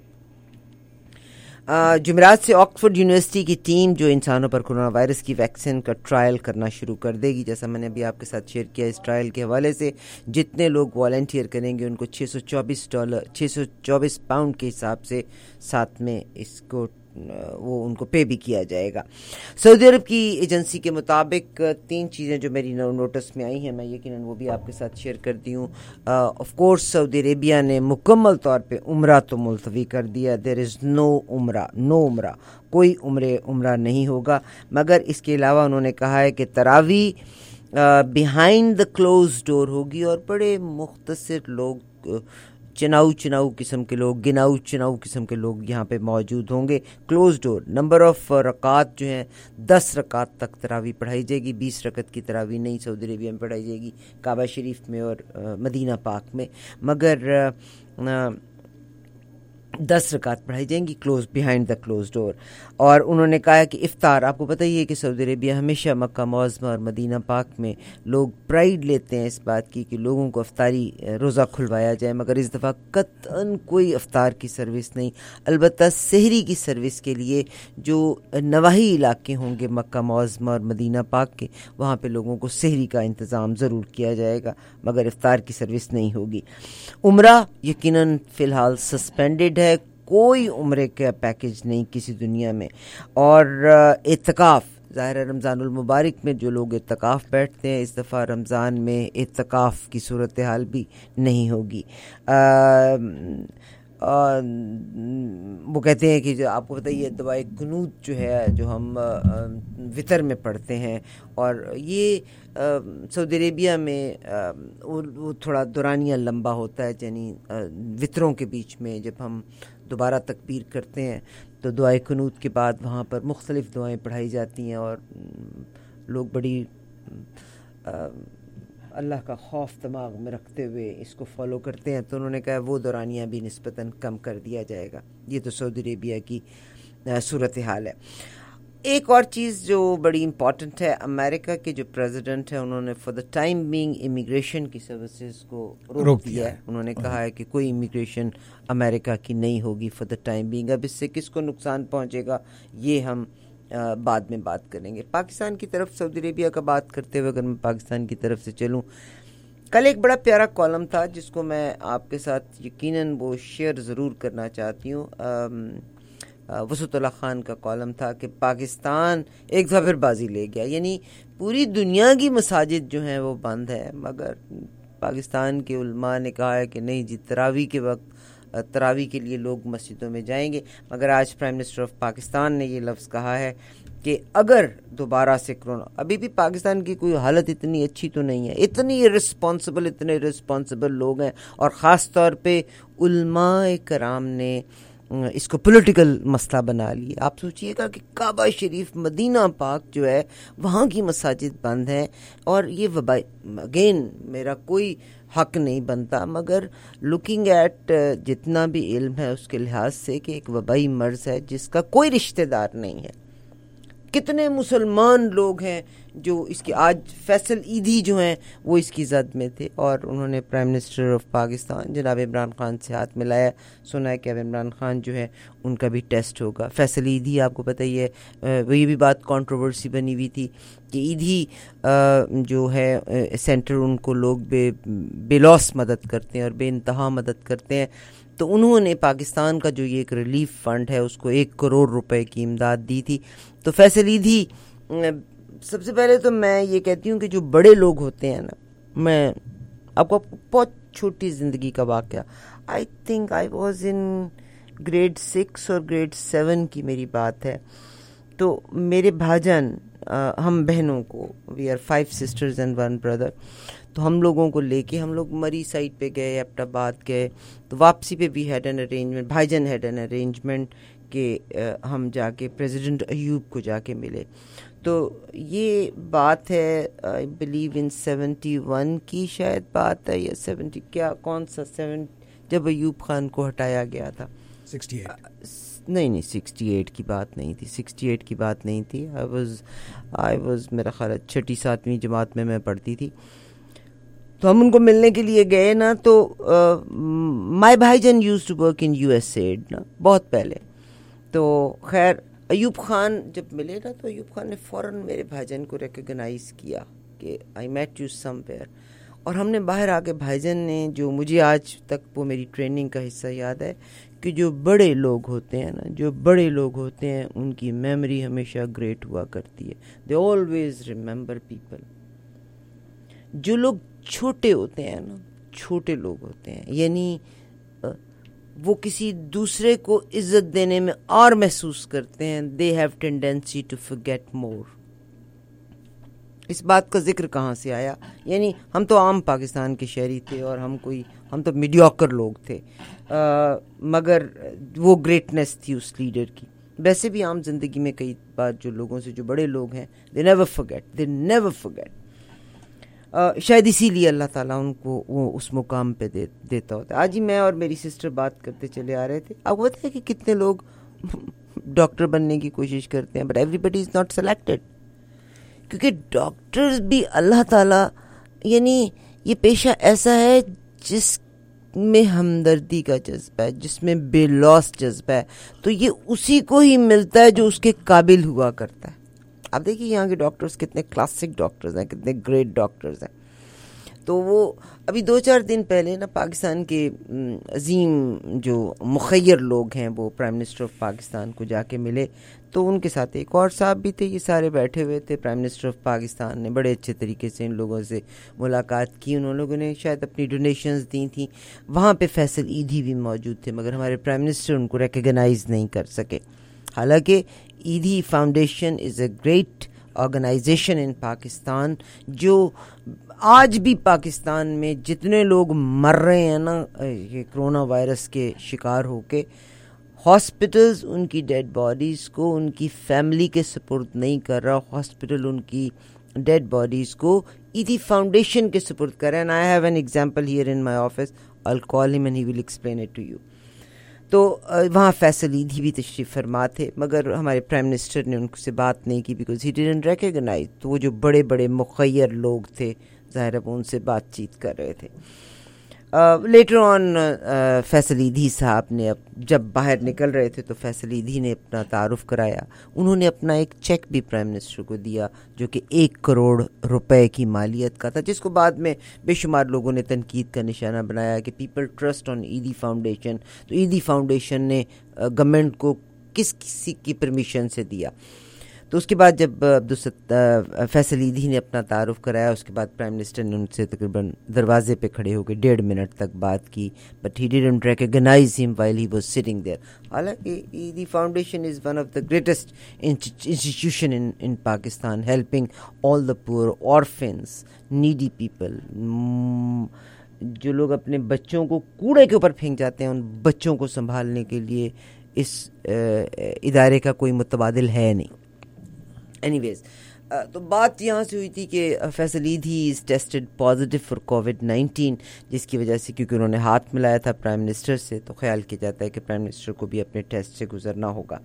جمعرات سے آکسفورڈ یونیورسٹی کی ٹیم جو انسانوں پر کورونا وائرس کی ویکسین کا ٹرائل کرنا شروع کر دے گی. جیسا میں نے ابھی آپ کے ساتھ شیئر کیا, اس ٹرائل کے حوالے سے جتنے لوگ والنٹیئر کریں گے ان کو $624 پاؤنڈ کے حساب سے ساتھ میں اس کو وہ ان کو پے بھی کیا جائے گا. سعودی عرب کی ایجنسی کے مطابق 3 چیزیں جو میری نوٹس میں آئی ہیں, میں یقیناً وہ بھی آپ کے ساتھ شیئر کرتی ہوں. آف کورس سعودی عربیہ نے مکمل طور پہ عمرہ تو ملتوی کر دیا. دیر از نو عمرہ, کوئی عمرہ نہیں ہوگا. مگر اس کے علاوہ انہوں نے کہا ہے کہ تراویح بیہائنڈ دا کلوز ڈور ہوگی, اور بڑے مختصر لوگ, چناؤ قسم کے لوگ, چناؤ قسم کے لوگ یہاں پہ موجود ہوں گے. Close door. نمبر آف رکعات جو ہیں 10 رکعات تک تراویح پڑھائی جائے گی. 20 رکعت کی تراویح نہیں سعودی عربیہ میں پڑھائی جائے گی, کعبہ شریف میں اور مدینہ پاک میں, مگر 10 رکعت پڑھائی جائیں گی بیہائنڈ دا کلوز ڈور. اور انہوں نے کہا کہ افطار, آپ کو پتہ ہی ہے کہ سعودی عربیہ ہمیشہ مکہ معظمہ اور مدینہ پاک میں لوگ پرائیڈ لیتے ہیں اس بات کی کہ لوگوں کو افطاری روزہ کھلوایا جائے, مگر اس دفعہ قطعاً کوئی افطار کی سروس نہیں. البتہ سحری کی سروس کے لیے جو نواحی علاقے ہوں گے مکہ معظمہ اور مدینہ پاک کے, وہاں پہ لوگوں کو سحری کا انتظام ضرور کیا جائے گا, مگر افطار کی سروس نہیں ہوگی. عمرہ یقیناً فی الحال سسپینڈڈ ہے, کوئی عمرے کا پیکج نہیں کسی دنیا میں. اور اعتکاف, ظاہر ہے رمضان المبارک میں جو لوگ اعتکاف بیٹھتے ہیں, اس دفعہ رمضان میں اعتکاف کی صورتحال بھی نہیں ہوگی. وہ کہتے ہیں کہ جو آپ کو بتائیے دعائے قنوت جو ہے جو ہم وطر میں پڑھتے ہیں, اور یہ سعودی عربیہ میں وہ تھوڑا دورانیہ لمبا ہوتا ہے, یعنی وطروں کے بیچ میں جب ہم دوبارہ تکبیر کرتے ہیں تو دعائے قنوت کے بعد وہاں پر مختلف دعائیں پڑھائی جاتی ہیں, اور لوگ بڑی اللہ کا خوف دماغ میں رکھتے ہوئے اس کو فالو کرتے ہیں. تو انہوں نے کہا وہ دورانیہ بھی نسبتاً کم کر دیا جائے گا. یہ تو سعودی عربیہ کی صورتحال ہے. ایک اور چیز جو بڑی امپورٹنٹ ہے, امریکہ کے جو پریزیڈنٹ ہیں انہوں نے for the time being immigration کی سروسز کو روک دیا ہے. انہوں نے کہا ہے کہ کوئی امیگریشن امریکہ کی نہیں ہوگی فار دا ٹائم بینگ. اب اس سے کس کو نقصان پہنچے گا یہ ہم بعد میں بات کریں گے. پاکستان کی طرف سعودی عربیہ کا بات کرتے ہوئے اگر میں پاکستان کی طرف سے چلوں, کل ایک بڑا پیارا کالم تھا جس کو میں آپ کے ساتھ یقیناً وہ شیئر ضرور کرنا چاہتی ہوں. وسعت اللہ خان کا کالم تھا کہ پاکستان ایک دفعہ پھر بازی لے گیا, یعنی پوری دنیا کی مساجد جو ہیں وہ بند ہے, مگر پاکستان کے علماء نے کہا ہے کہ نہیں جی, تراویح کے وقت تراویح کے لیے لوگ مسجدوں میں جائیں گے. مگر آج پرائم منسٹر آف پاکستان نے یہ لفظ کہا ہے کہ اگر دوبارہ سے کرونا, ابھی بھی پاکستان کی کوئی حالت اتنی اچھی تو نہیں ہے, اتنے رسپانسبل لوگ ہیں, اور خاص طور پہ علماء کرام نے اس کو پولیٹیکل مسئلہ بنا لیا. آپ سوچئے گا کہ کعبہ شریف مدینہ پاک جو ہے وہاں کی مساجد بند ہیں, اور یہ وبائی, اگین میرا کوئی حق نہیں بنتا, مگر لوکنگ ایٹ جتنا بھی علم ہے اس کے لحاظ سے کہ ایک وبائی مرض ہے جس کا کوئی رشتہ دار نہیں ہے. کتنے مسلمان لوگ ہیں جو اس کی, آج فیصل ایدھی جو ہیں وہ اس کی زد میں تھے, اور انہوں نے پرائم منسٹر آف پاکستان جناب عمران خان سے ہاتھ ملایا. سنا ہے کہ اب عمران خان جو ہے ان کا بھی ٹیسٹ ہوگا. فیصل ایدھی آپ کو پتہ ہی ہے, یہ بھی بات کنٹروورسی بنی ہوئی تھی کہ ایدھی جو ہے سینٹر ان کو لوگ بے لوس مدد کرتے ہیں اور بے انتہا مدد کرتے ہیں, تو انہوں نے پاکستان کا جو یہ ایک ریلیف فنڈ ہے اس کو 1 کروڑ روپے کی امداد دی تھی. تو فیصل ایدھی, سب سے پہلے تو میں یہ کہتی ہوں کہ جو بڑے لوگ ہوتے ہیں نا, میں آپ کو بہت چھوٹی زندگی کا واقعہ, I think I was in grade 6 اور گریڈ 7 کی میری بات ہے. تو میرے بھاجن, ہم بہنوں کو, we are 5 sisters and 1 brother, تو ہم لوگوں کو لے کے ہم لوگ مری سائٹ پہ گئے, ایبٹ آباد گئے. تو واپسی پہ بھی ہیڈ این ارینجمنٹ, بھائی جان ہیڈ این ارینجمنٹ کہ ہم جا کے پریزیڈنٹ ایوب کو جا کے ملے. تو یہ بات ہے آئی بلیو ان 71 کی شاید بات ہے, یا 70 کیا, کون سا 7, جب ایوب خان کو ہٹایا گیا تھا. 68 نہیں 68 کی بات نہیں تھی, 68 کی بات نہیں تھی. آئی واز میرا خیال ہے 6ٹھی 7ویں جماعت میں پڑھتی تھی. تو ہم ان کو ملنے کے لیے گئے نا, تو مائی بھائی جان used to work in USAID نا, بہت پہلے. تو خیر ایوب خان جب ملے نا, تو ایوب خان نے فوراً میرے بھائی جان کو ریکگنائز کیا کہ I met you somewhere. اور ہم نے باہر آ کے بھائی جان نے, جو مجھے آج تک وہ میری ٹریننگ کا حصہ یاد ہے, کہ جو بڑے لوگ ہوتے ہیں نا, جو بڑے لوگ ہوتے ہیں ان کی میموری ہمیشہ گریٹ ہوا کرتی ہے. They always remember people. جو لوگ چھوٹے ہوتے ہیں نا, چھوٹے لوگ ہوتے ہیں, یعنی وہ کسی دوسرے کو عزت دینے میں اور محسوس کرتے ہیں, they have tendency to forget more. اس بات کا ذکر کہاں سے آیا؟ یعنی ہم تو عام پاکستان کے شہری تھے, اور ہم تو میڈیوکر لوگ تھے, مگر وہ گریٹنس تھی اس لیڈر کی. ویسے بھی عام زندگی میں کئی بار جو لوگوں سے, جو بڑے لوگ ہیں, دے نیور فرگیٹ. شاید اسی لیے اللہ تعالیٰ ان کو وہ اس مقام پہ دیتا ہوتا ہے. آج ہی میں اور میری سسٹر بات کرتے چلے آ رہے تھے, آپ کو پتہ ہے کہ کتنے لوگ ڈاکٹر بننے کی کوشش کرتے ہیں, but everybody is not selected. کیونکہ ڈاکٹرز بھی اللہ تعالیٰ, یعنی یہ پیشہ ایسا ہے جس میں ہمدردی کا جذبہ ہے, جس میں بے لوس جذبہ ہے, تو یہ اسی کو ہی ملتا ہے جو اس کے قابل ہوا کرتا ہے. آپ دیکھیے یہاں کے ڈاکٹرز کتنے کلاسک ڈاکٹرز ہیں, کتنے گریٹ ڈاکٹرز ہیں. تو وہ ابھی 2-4 دن پہلے نا پاکستان کے عظیم جو مخیر لوگ ہیں وہ پرائم منسٹر آف پاکستان کو جا کے ملے. تو ان کے ساتھ ایک اور صاحب بھی تھے, یہ سارے بیٹھے ہوئے تھے. پرائم منسٹر آف پاکستان نے بڑے اچھے طریقے سے ان لوگوں سے ملاقات کی, ان لوگوں نے شاید اپنی ڈونیشنز دی تھیں. وہاں پہ فیصل ایدھی بھی موجود تھے, مگر ہمارے پرائم منسٹر ان کو ریکگنائز نہیں کر سکے. حالانکہ Edhi foundation is a great organization in Pakistan, جو آج بھی پاکستان میں جتنے لوگ مر رہے ہیں نا یہ کرونا وائرس کے شکار ہو کے, ہاسپٹلز ان کی ڈیڈ باڈیز کو ان کی فیملی کے سپرد نہیں کر رہا, ہاسپٹل ان کی ڈیڈ باڈیز کو ایدھی فاؤنڈیشن کے سپرد کر رہے ہیں. I have an example here in my office, I call him and he will explain it to you. تو وہاں فیصل ایدھی بھی تشریف فرما تھے, مگر ہمارے پرائم منسٹر نے ان سے بات نہیں کی بیکاز ہی ڈیڈنٹ ریکگنائز. تو وہ جو بڑے بڑے مخیر لوگ تھے, ظاہر ہے وہ ان سے بات چیت کر رہے تھے. لیٹر آن فیصل ایدھی صاحب نے جب باہر نکل رہے تھے تو فیصل ایدھی نے اپنا تعارف کرایا. انہوں نے اپنا ایک چیک بھی پرائم منسٹر کو دیا جو کہ 1 کروڑ روپے کی مالیت کا تھا, جس کو بعد میں بے شمار لوگوں نے تنقید کا نشانہ بنایا کہ people trust on Edhi foundation. تو ایدھی فاؤنڈیشن نے گورنمنٹ کو کسی کی پرمیشن سے دیا. تو اس کے بعد جب فیصل ایدھی نے اپنا تعارف کرایا, اس کے بعد پرائم منسٹر نے ان سے تقریباً دروازے پہ کھڑے ہو کے 1.5 منٹ تک بات کی, but he didn't recognize him while he was sitting there. حالانکہ Edhi foundation is one of the greatest institution in Pakistan, helping all the poor, orphans, needy people, جو لوگ اپنے بچوں کو کوڑے کے اوپر پھینک جاتے ہیں, ان بچوں کو سنبھالنے کے لیے اس ادارے کا کوئی متبادل ہے نہیں. اینی ویز, تو بات یہاں سے ہوئی تھی کہ Faisal Edhi is tested positive for کووڈ-19, جس کی وجہ سے کیونکہ انہوں نے ہاتھ ملایا تھا پرائم منسٹر سے, تو خیال کیا جاتا ہے کہ پرائم منسٹر کو بھی اپنے ٹیسٹ سے گزرنا ہوگا.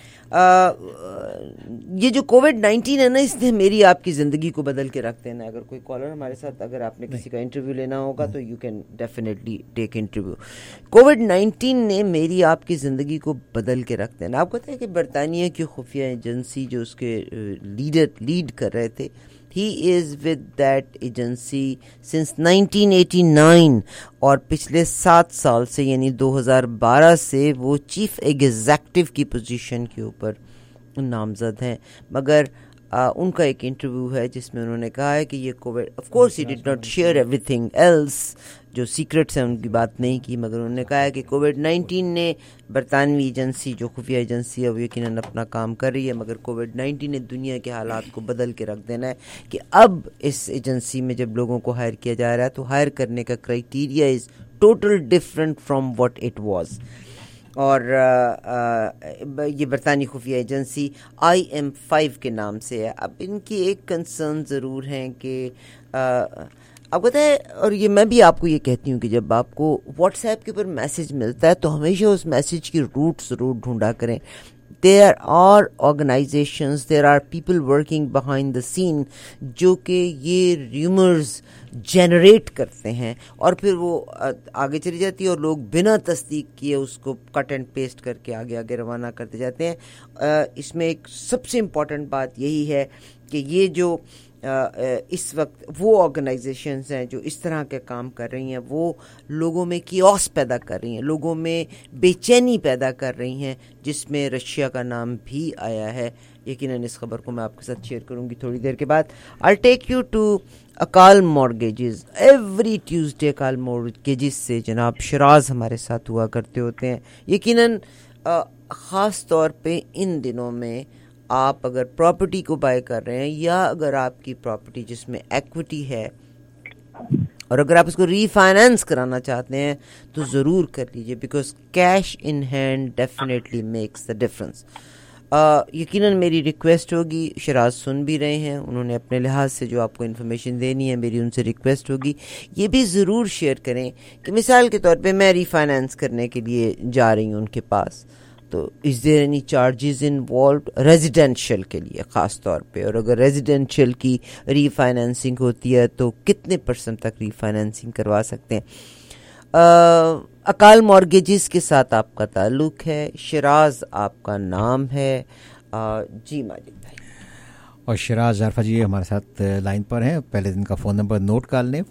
یہ جو کووڈ-19 ہے نا, اس نے میری آپ کی زندگی کو بدل کے رکھ دینا. اگر کوئی کالر ہمارے ساتھ, اگر آپ نے کسی کا انٹرویو لینا ہوگا تو you can definitely take interview. کووڈ-19 نے میری آپ کی زندگی کو بدل کے رکھ دینا. آپ کو پتہ ہے کہ برطانیہ کی خفیہ ایجنسی جو اس کے لیڈ کر رہے تھے, he is with that agency since 1989, اور پچھلے 7 سال سے یعنی 2012 سے وہ چیف ایگزیکٹو کی پوزیشن کے اوپر نامزد ہیں. مگر ان کا ایک انٹرویو ہے جس میں انہوں نے کہا ہے کہ یہ covid, of course he did not share everything else, جو سیکرٹس ہیں ان کی بات نہیں کی, مگر انہوں نے کہا ہے کہ کووڈ-19 نے برطانوی ایجنسی جو خفیہ ایجنسی ہے وہ یقیناً اپنا کام کر رہی ہے, مگر کووڈ-19 نے دنیا کے حالات کو بدل کے رکھ دینا ہے کہ اب اس ایجنسی میں جب لوگوں کو ہائر کیا جا رہا ہے تو ہائر کرنے کا criteria is total different from what it was. اور یہ برطانوی خفیہ ایجنسی IM5 کے نام سے ہے. اب ان کی ایک کنسرن ضرور ہیں کہ آپ کو پتہ ہے, اور یہ میں بھی آپ کو یہ کہتی ہوں کہ جب آپ کو واٹس ایپ کے اوپر میسیج ملتا ہے تو ہمیشہ اس میسیج کی روٹ ضرور ڈھونڈا کریں. There are organizations, there are people working behind the scene جو کہ یہ ریومرز جنریٹ کرتے ہیں اور پھر وہ آگے چلی جاتی ہے اور لوگ بنا تصدیق کیے اس کو کٹ اینڈ پیسٹ کر کے آگے روانہ کرتے جاتے ہیں. اس میں ایک سب سے امپورٹنٹ بات یہی ہے کہ یہ جو اس وقت وہ آرگنائزیشنز ہیں جو اس طرح کے کام کر رہی ہیں, وہ لوگوں میں کیوس پیدا کر رہی ہیں, لوگوں میں بے چینی پیدا کر رہی ہیں, جس میں رشیا کا نام بھی آیا ہے. یقیناً اس خبر کو میں آپ کے ساتھ شیئر کروں گی تھوڑی دیر کے بعد. I'll take you to Akal mortgages. Every Tuesday Akal mortgages سے جناب شراز ہمارے ساتھ ہوا کرتے ہوتے ہیں. یقیناً خاص طور پہ ان دنوں میں آپ اگر پراپرٹی کو بائی کر رہے ہیں یا اگر آپ کی پراپرٹی جس میں ایکوٹی ہے اور اگر آپ اس کو ری فائنینس کرانا چاہتے ہیں تو ضرور کر لیجیے, because cash in hand definitely makes the difference. یقیناً میری ریکویسٹ ہوگی, شراز سن بھی رہے ہیں, انہوں نے اپنے لحاظ سے جو آپ کو انفارمیشن دینی ہے, میری ان سے ریکویسٹ ہوگی یہ بھی ضرور شیئر کریں کہ مثال کے طور پہ میں ری فائنینس کرنے کے لیے جا رہی ہوں ان کے پاس, تو is there any charges involved residential کے لیے خاص طور پہ, اور اگر ریزیڈینشیل کی ری فائنینسنگ ہوتی ہے تو کتنے % تک ری فائنینسنگ کروا سکتے ہیں. اکال مورگیجز کے ساتھ آپ کا تعلق ہے, شراز آپ کا نام ہے. جی ماجد بھائی. اور شراز عرفہ جی ہمارے ساتھ لائن پر ہیں. پہلے دن کا فون نمبر نوٹ کر لیں,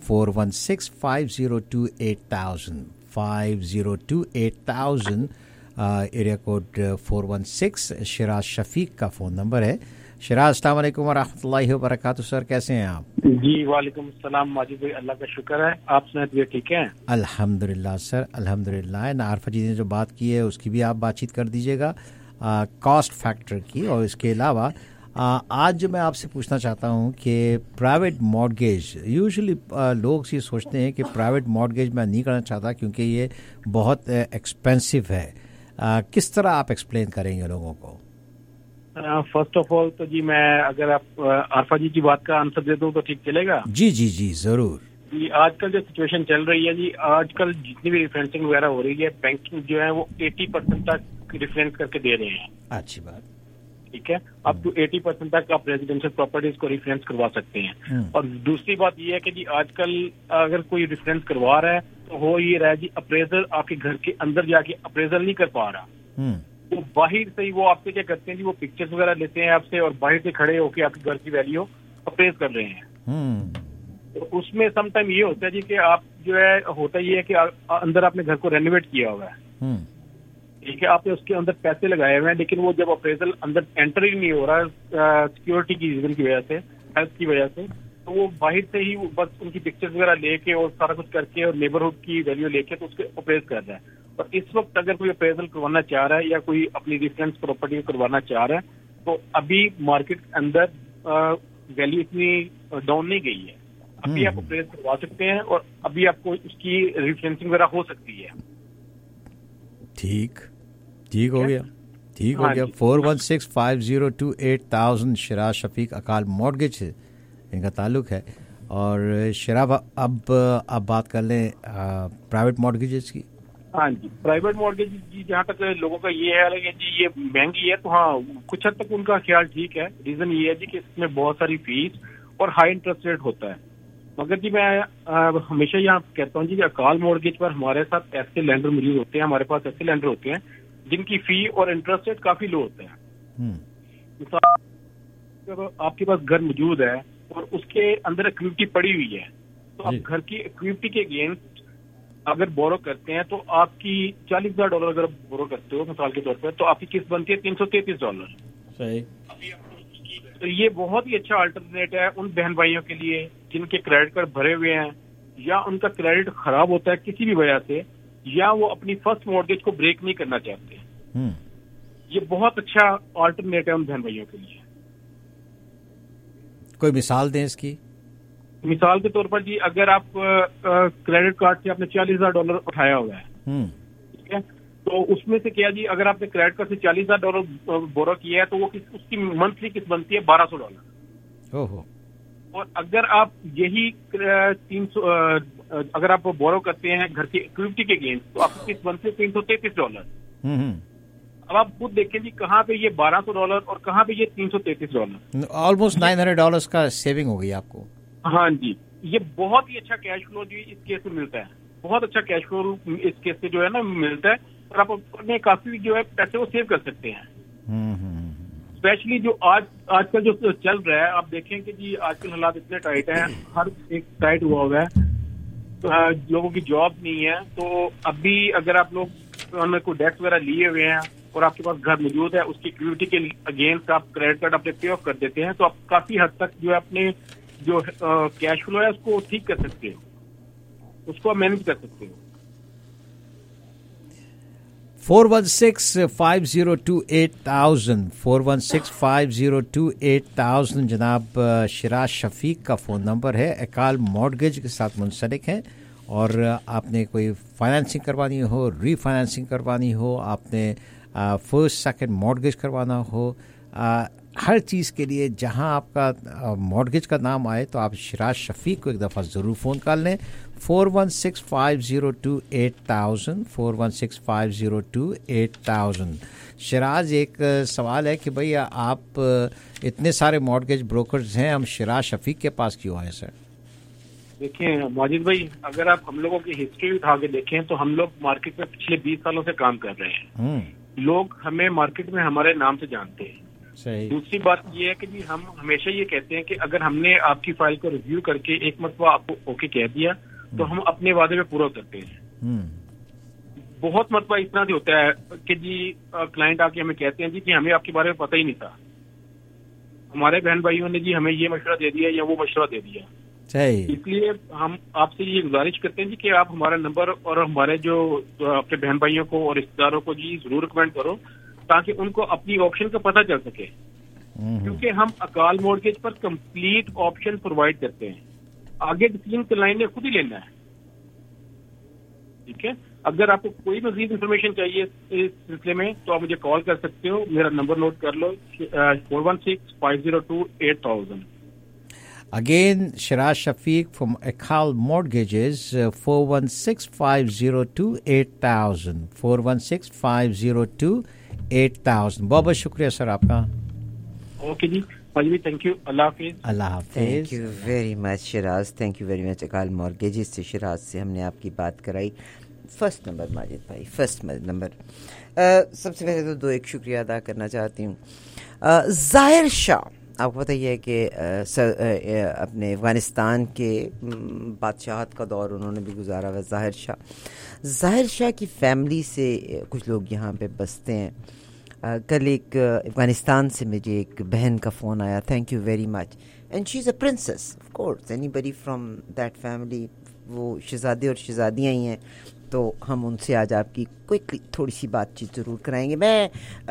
416-502-8000 502-8000 ایریا کوڈ 416. شراز شفیق کا فون نمبر ہے. شراز السلام علیکم ورحمۃ اللہ وبرکاتہ. سر کیسے ہیں آپ؟ جی وعلیکم السلام ماجد بھائی, اللہ کا شکر ہے, آپ سنائیں ٹھیک ہیں؟ الحمدللہ سر الحمدللہ. عارفہ جی نے جو بات کی ہے اس کی بھی آپ بات چیت کر دیجیے گا, کاسٹ فیکٹر کی. اور اس کے علاوہ آج جو میں آپ سے پوچھنا چاہتا ہوں کہ پرائیویٹ مارگیج, یوزلی لوگ یہ سوچتے ہیں کہ پرائیویٹ مارگیج میں نہیں کرنا چاہتا کیونکہ یہ بہت ایکسپینسو ہے. کس طرح آپ ایکسپلین کریں گے لوگوں کو؟ فرسٹ آف آل تو جی میں اگر آپ عارفہ جی کی بات کا آنسر دے دوں تو ٹھیک چلے گا؟ جی جی جی ضرور. جی آج کل جو سچویشن چل رہی ہے جی, آج کل جتنی بھی ریفرنسنگ وغیرہ ہو رہی ہے, بینکنگ جو ہے وہ 80% تک ریفرنس کر کے دے رہے ہیں. اچھی بات, ٹھیک ہے, اپ ٹو 80% تک آپ ریزیڈینشیل پراپرٹیز کو ریفرنس کروا سکتے ہیں. اور دوسری بات یہ ہے کہ جی آج کل اگر کوئی ریفرنس کروا رہا ہے تو ہو یہ رہا ہے جی اپریزر آپ کے گھر کے اندر جا کے اپریزر نہیں کر پا رہا, تو باہر سے ہی وہ آپ سے کیا کرتے ہیں جی, وہ پکچرز وغیرہ لیتے ہیں آپ سے اور باہر سے کھڑے ہو کے آپ کے گھر کی ویلیو اپریز کر رہے ہیں. تو اس میں سم ٹائم یہ ہوتا ہے جی کہ آپ جو ہے, ہوتا یہ ہے کہ اندر آپ نے گھر کو رینویٹ کیا ہوا ہے, ٹھیک ہے, آپ نے اس کے اندر پیسے لگائے ہوئے ہیں, لیکن وہ جب اپریزل اندر انٹر ہی نہیں ہو رہا سیکورٹی کی ریزن کی وجہ سے, ہیلتھ کی وجہ سے, تو وہ باہر سے ہی بس ان کی پکچرز وغیرہ لے کے اور سارا کچھ کر کے اور نیبرہڈ کی ویلیو لے کے تو اس کے اپریز کر رہا ہے. اور اس وقت اگر کوئی اپریزل کروانا چاہ رہا ہے یا کوئی اپنی ریفرنس پراپرٹی کروانا چاہ رہا ہے تو ابھی مارکیٹ کے اندر ویلیو اتنی ڈاؤن نہیں گئی ہے, ابھی آپ اپریز کروا سکتے ہیں اور ابھی آپ کو اس کی ریفرنسنگ وغیرہ ہو سکتی ہے. ٹھیک ہو گیا, ٹھیک ہو گیا. 4165028000 شراز شفیق اکال مارگیج سے ان کا تعلق ہے. اور شراب اب آپ بات کر لیں پرائیویٹ مارگیجز کی. ہاں جی, پرائیویٹ مارگیج جی جہاں تک لوگوں کا یہ خیال ہے کہ جی یہ مہنگی ہے, تو ہاں کچھ حد تک ان کا خیال ٹھیک ہے. ریزن یہ ہے جی کہ اس میں بہت ساری فیس اور ہائی انٹرسٹ ریٹ ہوتا ہے. مگر جی میں ہمیشہ یہاں کہتا ہوں جی کہ اکال مارگیج پر ہمارے ساتھ ایسے لینڈر موجود ہوتے ہیں, ہمارے پاس ایسے لینڈر ہوتے ہیں جن کی فی اور انٹرسٹ ریٹ کافی لو ہوتے ہیں. مثال آپ کے پاس گھر موجود ہے اور اس کے اندر ایکویٹی پڑی ہوئی ہے, تو آپ گھر کی ایکویٹی کے اگینسٹ اگر بورو کرتے ہیں تو آپ کی $40,000 اگر بورو کرتے ہو مثال کے طور پر, تو آپ کی قسط بنتی ہے $333. صحیح. تو یہ بہت ہی اچھا الٹرنیٹ ہے ان بہن بھائیوں کے لیے جن کے کریڈٹ کارڈ بھرے ہوئے ہیں یا ان کا کریڈٹ خراب ہوتا ہے کسی بھی وجہ سے, یا وہ اپنی فرسٹ مارگیج کو بریک نہیں کرنا چاہتے. یہ بہت اچھا آلٹرنیٹ ہے ان بہن بھائیوں کے لیے. کوئی مثال دیں اس کی. مثال کے طور پر جی اگر آپ کریڈٹ کارڈ سے آپ نے $40,000 اٹھایا ہوا ہے, ٹھیک ہے, تو اس میں سے کیا جی اگر آپ نے کریڈٹ کارڈ سے $40,000 بورو کیا ہے تو وہ اس کی منتھلی قسط بنتی ہے $1,200. اور اگر آپ یہی 300 اگر آپ بورو کرتے ہیں گھر کی ایکویٹی کے اگینسٹ تو آپ کی قسط بنتی ہے $333. اب آپ خود دیکھیں جی کہاں پہ یہ $1,200 اور کہاں پہ یہ $333. آلموسٹ $900 کا سیونگ ہو گئی آپ کو. ہاں جی, یہ بہت ہی اچھا کیش فلو جو اس کیس میں ملتا ہے, بہت اچھا کیش فلو اس کیس سے جو ہے نا ملتا ہے, اور آپ اپنے کافی جو ہے پیسے وہ سیو کر سکتے ہیں. اسپیشلی جو آج کل جو چل رہا ہے, آپ دیکھیں کہ جی آج کل حالات اتنے ٹائٹ ہیں, ہر ایک ٹائٹ ہوا ہے, لوگوں کی جاب نہیں ہے, تو ابھی اگر آپ لوگ ان میں کوئی ڈیٹ وغیرہ لیے ہوئے ہیں اور آپ کے پاس گھر موجود ہے, اس کی ایکویٹی کے اگینسٹ آپ کریڈٹ کارڈ اپنے پے آف کر دیتے ہیں, تو آپ کافی حد تک جو ہے اپنے جو کیش فلو ہے اس کو ٹھیک کر سکتے ہو, اس کو مینج کر سکتے ہو. 416-502-8000 416-502-8000 جناب شراز شفیق کا فون نمبر ہے. اکال مارگیج کے ساتھ منسلک ہیں, اور آپ نے کوئی فائنینسنگ کروانی ہو, ری فائنینسنگ کروانی ہو, آپ نے فرسٹ سیکنڈ مارگیج کروانا ہو, ہر چیز کے لیے جہاں آپ کا مارگیج کا نام آئے تو آپ شراز شفیق کو ایک دفعہ ضرور فون کر لیں. 416-502-8000 416-502-8000. شراز ایک سوال ہے کہ بھئی آپ اتنے سارے مارگیج بروکرز ہیں, ہم شراز شفیق کے پاس کیوں آئے سر؟ دیکھیں ماجد بھائی, اگر آپ ہم لوگوں کی ہسٹری اٹھا کے دیکھیں تو ہم لوگ مارکیٹ میں پچھلے 20 سالوں سے کام کر رہے ہیں. لوگ ہمیں مارکیٹ میں ہمارے نام سے جانتے ہیں. دوسری بات یہ ہے کہ جی ہم ہمیشہ یہ کہتے ہیں کہ اگر ہم نے آپ کی فائل کو ریویو کر کے ایک مرتبہ آپ کو اوکے کہہ دیا تو ہم اپنے وعدے میں پورا کرتے ہیں. بہت مرتبہ اس طرح سے ہوتا ہے کہ جی کلائنٹ آ کے ہمیں کہتے ہیں جی کہ ہمیں آپ کے بارے میں پتہ ہی نہیں تھا, ہمارے بہن بھائیوں نے جی ہمیں یہ مشورہ دے دیا یا وہ مشورہ دے دیا. اس لیے ہم آپ سے یہ گزارش کرتے ہیں جی کہ آپ ہمارا نمبر اور ہمارے جو اپنے بہن بھائیوں کو اور رشتے داروں کو جی ضرور ریکمینڈ کرو تاکہ ان کو اپنی آپشن کا پتہ چل سکے, کیونکہ ہم اکال مارگیج پر کمپلیٹ آپشن پرووائڈ کرتے ہیں. آگے ڈیسیژن کلائنٹ نے خود ہی لینا ہے. ٹھیک ہے, اگر آپ کو کوئی مزید انفارمیشن چاہیے اس سلسلے میں تو آپ مجھے کال کر سکتے ہو. میرا نمبر نوٹ کر لو, 416-502-8000. Again, Shiraz Shafiq from Akal Mortgages, 416-502-8000 416-502-8000. بہت بہت شکریہ سر آپ کا. اوکے جی, تھینک یو. اللہ حافظ. اللہ حافظ. Thank you very much Shiraz, thank you very much. Akal mortgages سے شراز سے ہم نے آپ کی بات کرائی. فرسٹ نمبر ماجد بھائی, فرسٹ نمبر. سب سے پہلے تو ایک شکریہ ادا کرنا چاہتی ہوں. ظاہر شاہ آپ کو پتہ ہی ہے کہ اپنے افغانستان کے بادشاہت کا دور انہوں نے بھی گزارا ہوا. ظاہر شاہ کی فیملی سے کچھ لوگ یہاں پہ بستے ہیں. کل ایک افغانستان سے مجھے ایک بہن کا فون آیا, thank you very much, and she is a princess of course, anybody from that family, وہ شہزادے اور شہزادیاں ہی ہیں, تو ہم ان سے آج آپ کی کوئکلی تھوڑی سی بات چیت ضرور کرائیں گے. میں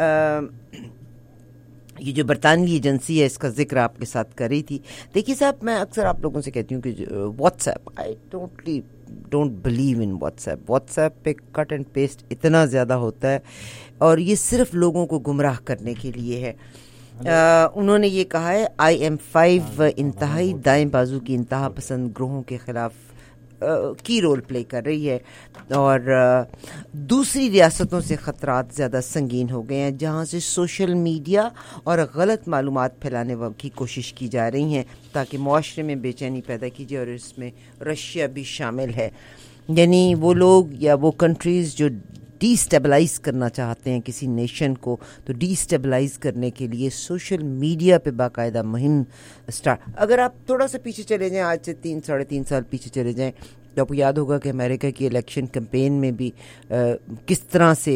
یہ جو برطانوی ایجنسی ہے اس کا ذکر آپ کے ساتھ کر رہی تھی. دیکھیے صاحب, میں اکثر آپ لوگوں سے کہتی ہوں کہ WhatsApp, I don't believe in WhatsApp. WhatsApp پہ کٹ اینڈ پیسٹ اتنا زیادہ ہوتا ہے, اور یہ صرف لوگوں کو گمراہ کرنے کے لیے ہے. انہوں نے یہ کہا ہے IM5 انتہائی دائیں بازو کی انتہا پسند گروہوں کے خلاف کی رول پلے کر رہی ہے, اور دوسری ریاستوں سے خطرات زیادہ سنگین ہو گئے ہیں جہاں سے سوشل میڈیا اور غلط معلومات پھیلانے کی کوشش کی جا رہی ہیں تاکہ معاشرے میں بے چینی پیدا کی جائے, اور اس میں رشیا بھی شامل ہے. یعنی وہ لوگ یا وہ کنٹریز جو ڈی اسٹیبلائز کرنا چاہتے ہیں کسی نیشن کو, تو ڈی اسٹیبلائز کرنے کے لیے سوشل میڈیا پہ باقاعدہ مہم اسٹارٹ. اگر آپ تھوڑا سا پیچھے چلے جائیں, آج سے 3-3.5 سال پیچھے چلے جائیں, تو آپ کو یاد ہوگا کہ امریکہ کی الیکشن کمپین میں بھی کس طرح سے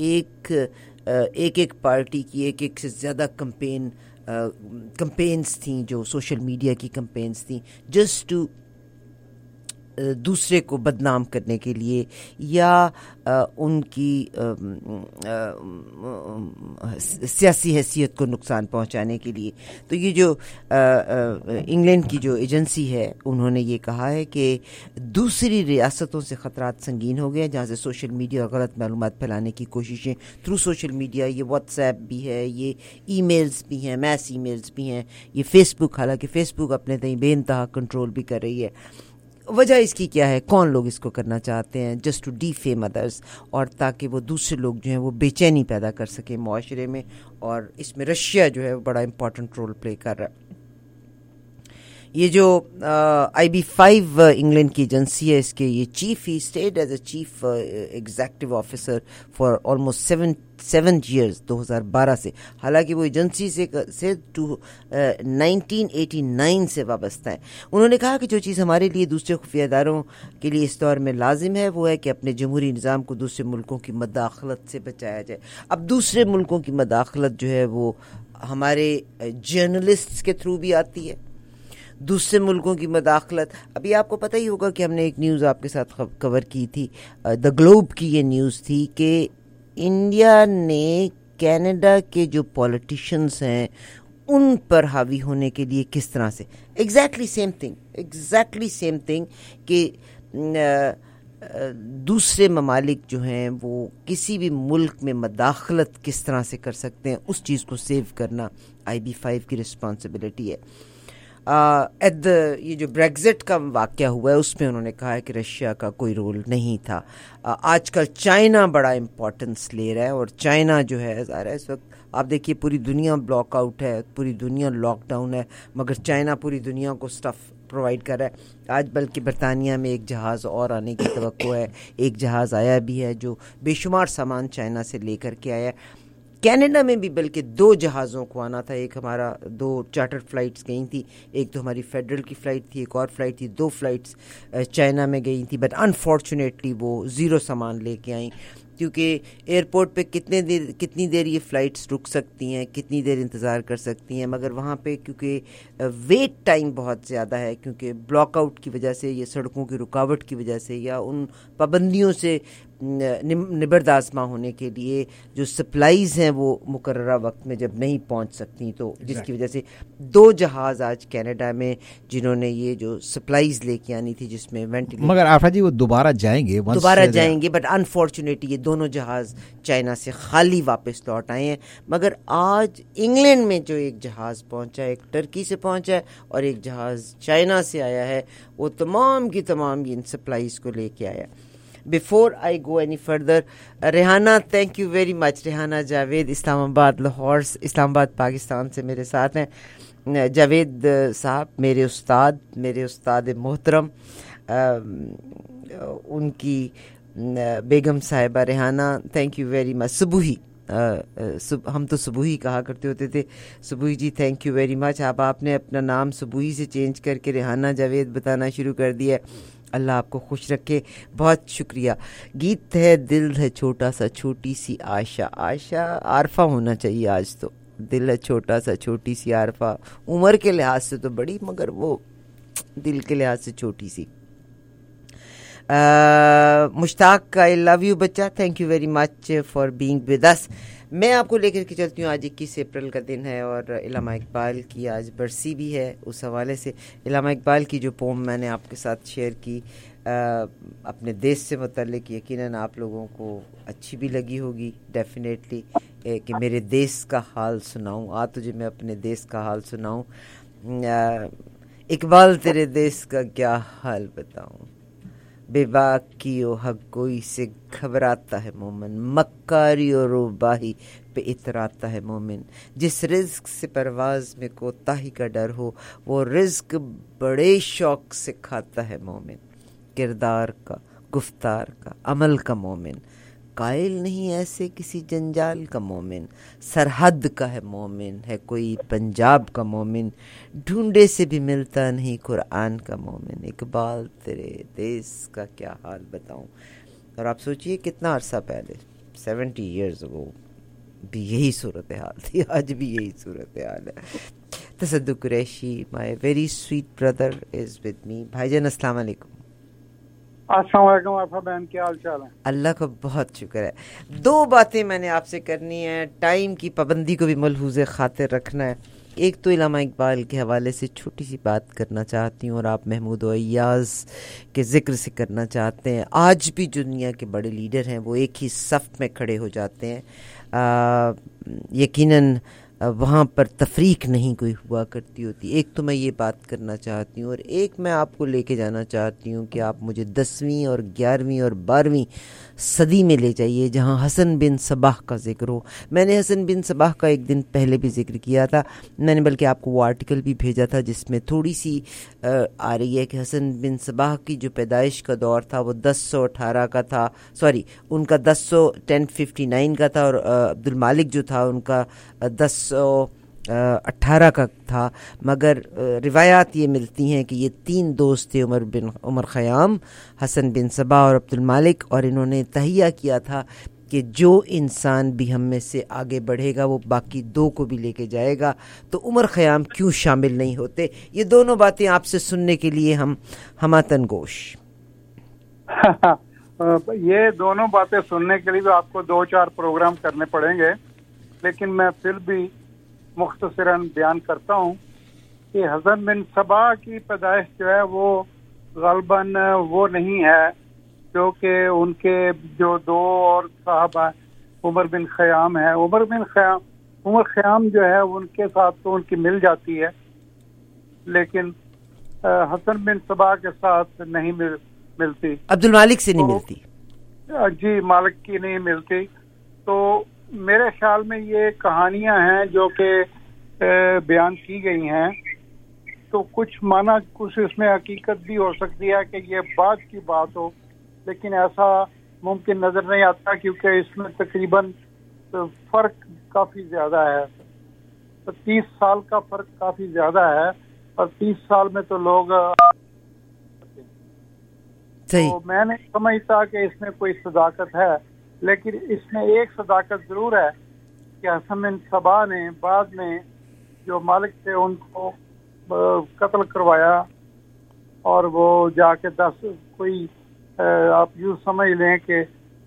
ایک پارٹی کی ایک سے زیادہ کمپینز تھیں جو سوشل میڈیا کی کمپینز تھیں, جسٹ ٹو دوسرے کو بدنام کرنے کے لیے یا ان کی سیاسی حیثیت کو نقصان پہنچانے کے لیے. تو یہ جو انگلینڈ کی جو ایجنسی ہے انہوں نے یہ کہا ہے کہ دوسری ریاستوں سے خطرات سنگین ہو گئے ہیں جہاں سے سوشل میڈیا اور غلط معلومات پھیلانے کی کوششیں تھرو سوشل میڈیا, یہ واٹس ایپ بھی ہے, یہ ای میلز بھی ہیں, میس ای میلز بھی ہیں, یہ فیس بک, حالانکہ فیس بک اپنے تئیں بے انتہا کنٹرول بھی کر رہی ہے. وجہ اس کی کیا ہے؟ کون لوگ اس کو کرنا چاہتے ہیں؟ Just to defame others, اور تاکہ وہ دوسرے لوگ جو ہیں وہ بے چینی پیدا کر سکیں معاشرے میں, اور اس میں رشیا جو ہے وہ بڑا امپورٹنٹ رول پلے کر رہا ہے. یہ جو IB5 انگلینڈ کی ایجنسی ہے, اس کے یہ chief, he stayed as a chief executive officer for almost 7 years 2012 سے. حالانکہ وہ ایجنسی سے 1989 سے وابستہ ہیں. انہوں نے کہا کہ جو چیز ہمارے لیے دوسرے خفیہ اداروں کے لیے اس دور میں لازم ہے وہ ہے کہ اپنے جمہوری نظام کو دوسرے ملکوں کی مداخلت سے بچایا جائے. اب دوسرے ملکوں کی مداخلت جو ہے وہ ہمارے جرنلسٹس کے تھرو بھی آتی ہے. دوسرے ملکوں کی مداخلت, ابھی آپ کو پتہ ہی ہوگا کہ ہم نے ایک نیوز آپ کے ساتھ کور کی تھی, دا گلوب کی یہ نیوز تھی کہ انڈیا نے کینیڈا کے جو پولیٹیشینز ہیں ان پر حاوی ہونے کے لیے کس طرح سے ایگزیکٹلی سیم تھنگ کہ دوسرے ممالک جو ہیں وہ کسی بھی ملک میں مداخلت کس طرح سے کر سکتے ہیں, اس چیز کو سیو کرنا IB5 کی رسپانسبلٹی ہے. یہ جو بریگزٹ کا واقعہ ہوا ہے اس میں انہوں نے کہا ہے کہ رشیا کا کوئی رول نہیں تھا. آج کل چائنا بڑا امپورٹنس لے رہا ہے, اور چائنا جو ہے ظاہر ہے اس وقت آپ دیکھیے پوری دنیا بلاک آؤٹ ہے, پوری دنیا لاک ڈاؤن ہے, مگر چائنا پوری دنیا کو سٹف پرووائڈ کر رہا ہے. آج بلکہ برطانیہ میں ایک جہاز اور آنے کی توقع ہے, ایک جہاز آیا بھی ہے جو بے شمار سامان چائنا سے لے کر کے آیا ہے. کینیڈا میں بھی بلکہ 2 جہازوں کو آنا تھا, ایک ہمارا 2 چارٹر فلائٹس گئی تھیں, ایک تو ہماری فیڈرل کی فلائٹ تھی, ایک اور فلائٹ تھی, 2 فلائٹس چائنا میں گئی تھیں, بٹ انفارچونیٹلی وہ 0 سامان لے کے آئیں, کیونکہ ایئرپورٹ پہ کتنی دیر یہ فلائٹس رک سکتی ہیں, کتنی دیر انتظار کر سکتی ہیں, مگر وہاں پہ کیونکہ ویٹ ٹائم بہت زیادہ ہے, کیونکہ بلاک آؤٹ کی وجہ سے, یہ سڑکوں کی رکاوٹ کی وجہ سے, یا ان پابندیوں سے نبردآزما ہونے کے لیے جو سپلائیز ہیں وہ مقررہ وقت میں جب نہیں پہنچ سکتی, تو جس کی وجہ سے 2 جہاز آج کینیڈا میں جنہوں نے یہ جو سپلائیز لے کے آنی تھی جس میں وینٹیلیٹر, مگر آفرا جی وہ دوبارہ جائیں گے, بٹ انفارچونیٹلی یہ دونوں جہاز چائنا سے خالی واپس لوٹ آئے ہیں. مگر آج انگلینڈ میں جو ایک جہاز پہنچا ہے, ایک ٹرکی سے پہنچا ہے اور ایک جہاز چائنا سے آیا ہے, وہ تمام کی تمام ان سپلائیز کو لے کے آیا. Before I go any further, Rehana, thank you very much. Rehana Javed اسلام آباد لاہور, اسلام آباد پاکستان سے میرے ساتھ ہیں. جاوید صاحب میرے استاد محترم, ان کی بیگم صاحبہ Rehana, thank you very much. ہم تو صبوحی کہا کرتے ہوتے تھے. Sabuhi ji thank you very much. آپ نے اپنا نام صبوحی سے چینج کر کے ریحانہ جاوید بتانا شروع کر دیا. اللہ آپ کو خوش رکھے. بہت شکریہ. گیت ہے دل ہے چھوٹا سا چھوٹی سی عائشہ. عائشہ عارفہ ہونا چاہیے آج تو. دل ہے چھوٹا سا چھوٹی سی عارفہ. عمر کے لحاظ سے تو بڑی مگر وہ دل کے لحاظ سے چھوٹی سی. مشتاق کا آئی لو یو بچہ. Thank you very much for being with us. میں آپ کو لے کر کے چلتی ہوں. آج 21 اپریل کا دن ہے اور علامہ اقبال کی آج برسی بھی ہے. اس حوالے سے علامہ اقبال کی جو پوم میں نے آپ کے ساتھ شیئر کی اپنے دیش سے متعلق, یقیناً آپ لوگوں کو اچھی بھی لگی ہوگی ڈیفینیٹلی, کہ میرے دیش کا حال سناؤں. تجھے میں اپنے دیش کا حال سناؤں. اقبال تیرے دیش کا کیا حال بتاؤں. بے باک کی و حق گوئی سے گھبراتا ہے مومن, مکاری اور روباہی پہ اتراتا ہے مومن. جس رزق سے پرواز میں کوتاہی کا ڈر ہو وہ رزق بڑے شوق سے کھاتا ہے مومن. کردار کا, گفتار کا, عمل کا مومن, قائل نہیں ایسے کسی جنجال کا مومن. سرحد کا ہے مومن, ہے کوئی پنجاب کا مومن, ڈھونڈے سے بھی ملتا نہیں قرآن کا مومن. اقبال تیرے دیس کا کیا حال بتاؤں. اور آپ سوچئے کتنا عرصہ پہلے, 70 ایئرز اگو بھی یہی صورتحال تھی, آج بھی یہی صورتحال ہے. Tasadduq Qureshi my very sweet brother is with me. بھائی جان السلام علیکم. السلام علیکم عارفہ بہن, کیا حال چال ہے؟ اللہ کا بہت شکر ہے. 2 باتیں میں نے آپ سے کرنی ہے, ٹائم کی پابندی کو بھی ملحوظ خاطر رکھنا ہے. ایک تو علامہ اقبال کے حوالے سے چھوٹی سی بات کرنا چاہتی ہوں, اور آپ محمود و ایاز کے ذکر سے کرنا چاہتے ہیں. آج بھی جو دنیا کے بڑے لیڈر ہیں وہ ایک ہی صف میں کھڑے ہو جاتے ہیں. یقیناً وہاں پر تفریق نہیں کوئی ہوا کرتی ہوتی. ایک تو میں یہ بات کرنا چاہتی ہوں, اور ایک میں آپ کو لے کے جانا چاہتی ہوں کہ آپ مجھے 10ویں اور 11ویں اور 12ویں صدی میں لے جائیے جہاں حسن بن صباح کا ذکر ہو. میں نے حسن بن صباح کا ایک دن پہلے بھی ذکر کیا تھا, میں نے بلکہ آپ کو وہ آرٹیکل بھی بھیجا تھا جس میں تھوڑی سی آ رہی ہے کہ حسن بن صباح کی جو پیدائش کا دور تھا وہ 1018 کا تھا, سوری ان کا 1059 کا تھا, اور عبد المالک جو تھا ان کا 1018 کا تھا. مگر روایات یہ ملتی ہیں کہ یہ 3 دوست تھے, عمر خیام, حسن بن صباح اور عبد المالک, اور انہوں نے تہیہ کیا تھا کہ جو انسان بھی ہم میں سے آگے بڑھے گا وہ باقی 2 کو بھی لے کے جائے گا. تو عمر خیام کیوں شامل نہیں ہوتے؟ یہ دونوں باتیں آپ سے سننے کے لیے ہم ہماتن گوش. یہ دونوں باتیں سننے کے لیے بھی آپ کو 2-4 پروگرام کرنے پڑیں گے, لیکن میں پھر بھی مختصراً بیان کرتا ہوں کہ حسن بن صباح کی پیدائش جو ہے وہ غالباً وہ نہیں ہے جو کہ ان کے جو 2 اور صاحب ہیں عمر بن خیام ہے. عمر خیام جو ہے ان کے ساتھ تو ان کی مل جاتی ہے, لیکن حسن بن صباح کے ساتھ نہیں ملتی. عبد المالک سے نہیں ملتی. جی, مالک کی نہیں ملتی. تو میرے خیال میں یہ کہانیاں ہیں جو کہ بیان کی گئی ہیں, تو کچھ معنی کچھ اس میں حقیقت بھی ہو سکتی ہے کہ یہ بعد کی بات ہو, لیکن ایسا ممکن نظر نہیں آتا کیونکہ اس میں تقریباً فرق کافی زیادہ ہے. 30 سال کا فرق کافی زیادہ ہے, اور 30 سال میں تو لوگ تو میں نے سمجھتا کہ اس میں کوئی صداقت ہے, لیکن اس میں ایک صداقت ضرور ہے کہ حسن بن صباح نے بعد میں جو مالک تھے ان کو قتل کروایا, اور وہ جا کے 10 کوئی آپ یوں سمجھ لیں کہ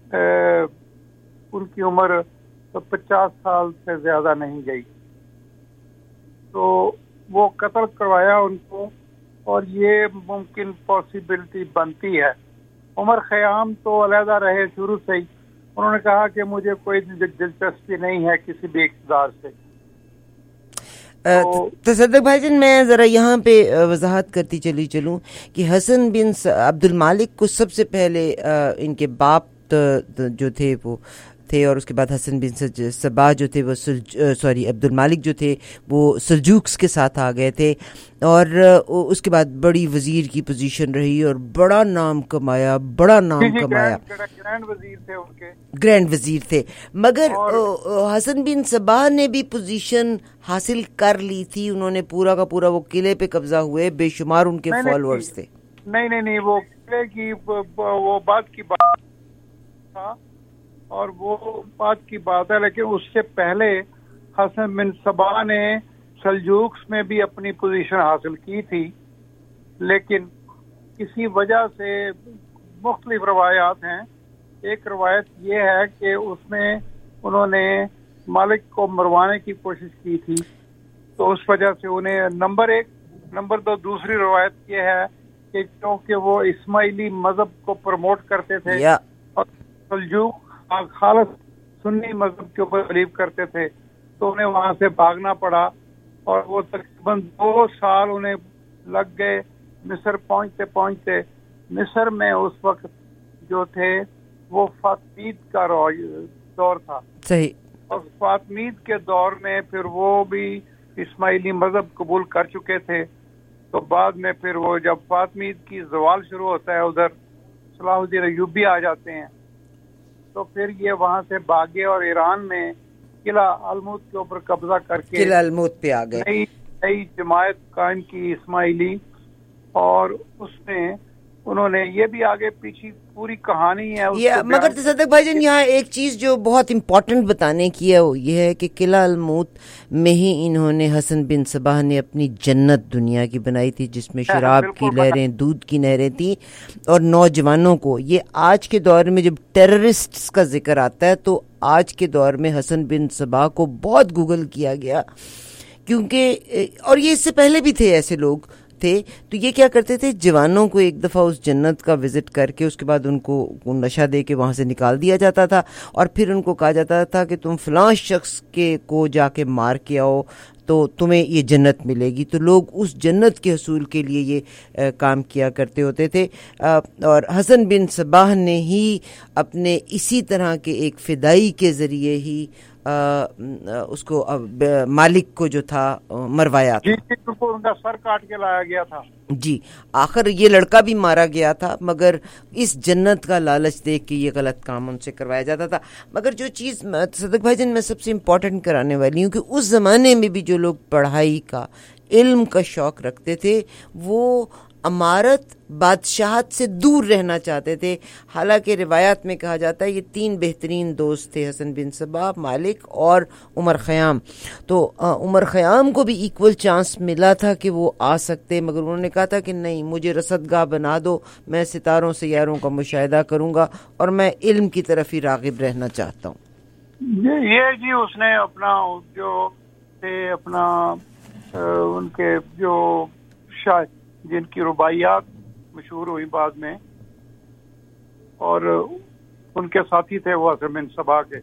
ان کی عمر 50 سال سے زیادہ نہیں گئی, تو وہ قتل کروایا ان کو, اور یہ ممکن پاسبلٹی بنتی ہے. عمر خیام تو علیحدہ رہے شروع سے ہی, انہوں نے کہا کہ مجھے کوئی دلچسپی نہیں ہے کسی بھی اقتدار سے. تصدق بھائی جان, میں ذرا یہاں پہ وضاحت کرتی چلوں کہ حسن بن عبد المالک کو سب سے پہلے ان کے باپ جو تھے وہ تھے, اور اس کے بعد حسن بن صباح جو تھے وہ عبد المالک جو تھے وہ سلجوکس کے ساتھ آ گئے تھے, اور اس کے بعد بڑی وزیر کی پوزیشن رہی اور بڑا نام کمایا, گرینڈ وزیر تھے. مگر حسن بن صباح نے بھی پوزیشن حاصل کر لی تھی, انہوں نے پورا کا پورا وہ قلعے پہ قبضہ ہوئے, بے شمار ان کے فالوورز تھے. نہیں وہ قلعے کی وہ بات کی بات تھا, اور وہ بات کی بات ہے, لیکن اس سے پہلے حسن بن صباح نے سلجوکس میں بھی اپنی پوزیشن حاصل کی تھی, لیکن کسی وجہ سے مختلف روایات ہیں. ایک روایت یہ ہے کہ اس میں انہوں نے مالک کو مروانے کی کوشش کی تھی, تو اس وجہ سے انہیں نمبر 1. نمبر 2, دوسری روایت یہ ہے کہ کیونکہ وہ اسماعیلی مذہب کو پروموٹ کرتے تھے اور سلجوق خالص سنی مذہب کے اوپر بلیو کرتے تھے, تو انہیں وہاں سے بھاگنا پڑا, اور وہ تقریباً 2 سال انہیں لگ گئے مصر پہنچتے. مصر میں اس وقت جو تھے وہ فاطمید کا دور تھا, صحیح, اور فاطمید کے دور میں پھر وہ بھی اسماعیلی مذہب قبول کر چکے تھے. تو بعد میں پھر وہ جب فاطمید کی زوال شروع ہوتا ہے, ادھر صلاح الدین ایوبی آ جاتے ہیں, تو پھر یہ وہاں سے بھاگے اور ایران میں قلعہ الموت کے اوپر قبضہ کر کے قلعہ الموت پہ آ گئے, نئی جماعت قائم کی اسماعیلی, اور اس میں انہوں نے یہ بھی آگے پیچھے پوری کہانی ہے. مگر تصدق بھائی جان, یہاں ایک چیز جو بہت امپورٹنٹ بتانے کی ہے وہ یہ ہے کہ قلعہ الموت میں ہی انہوں نے حسن بن صباح نے اپنی جنت دنیا کی بنائی تھی, جس میں شراب کی لہریں, دودھ کی نہریں تھیں, اور نوجوانوں کو, یہ آج کے دور میں جب ٹیررسٹس کا ذکر آتا ہے تو آج کے دور میں حسن بن صباح کو بہت گوگل کیا گیا, کیونکہ اور یہ اس سے پہلے بھی تھے ایسے لوگ تھے. تو یہ کیا کرتے تھے, جوانوں کو ایک دفعہ اس جنت کا وزٹ کر کے اس کے بعد ان کو نشہ دے کے وہاں سے نکال دیا جاتا تھا, اور پھر ان کو کہا جاتا تھا کہ تم فلاں شخص کو جا کے مار کے آؤ تو تمہیں یہ جنت ملے گی. تو لوگ اس جنت کے حصول کے لیے یہ کام کیا کرتے ہوتے تھے, اور حسن بن صباح نے ہی اپنے اسی طرح کے ایک فدائی کے ذریعے ہی اس کو مالک کو جو تھا مروایا تھا. ان کا سر کاٹ کے لایا گیا تھا. جی, آخر یہ لڑکا بھی مارا گیا تھا, مگر اس جنت کا لالچ دیکھ کے یہ غلط کام ان سے کروایا جاتا تھا. مگر جو چیز صدق بھائی جان میں سب سے امپورٹنٹ کرانے والی ہوں کہ اس زمانے میں بھی جو لوگ پڑھائی کا, علم کا شوق رکھتے تھے وہ امارت, بادشاہت سے دور رہنا چاہتے تھے. حالانکہ روایات میں کہا جاتا ہے یہ 3 بہترین دوست تھے, حسن بن صباح, مالک اور عمر خیام. تو عمر خیام کو بھی ایکول چانس ملا تھا کہ وہ آ سکتے, مگر انہوں نے کہا تھا کہ نہیں, مجھے رصدگاہ بنا دو, میں ستاروں سیاروں کا مشاہدہ کروں گا اور میں علم کی طرف ہی راغب رہنا چاہتا ہوں. یہ جی اس نے اپنا جو تھے اپنا ان کے جو شاعر جن کی رباعیات مشہور ہوئی بعد میں, اور ان کے ساتھی تھے وہ حسن بن صباح کے.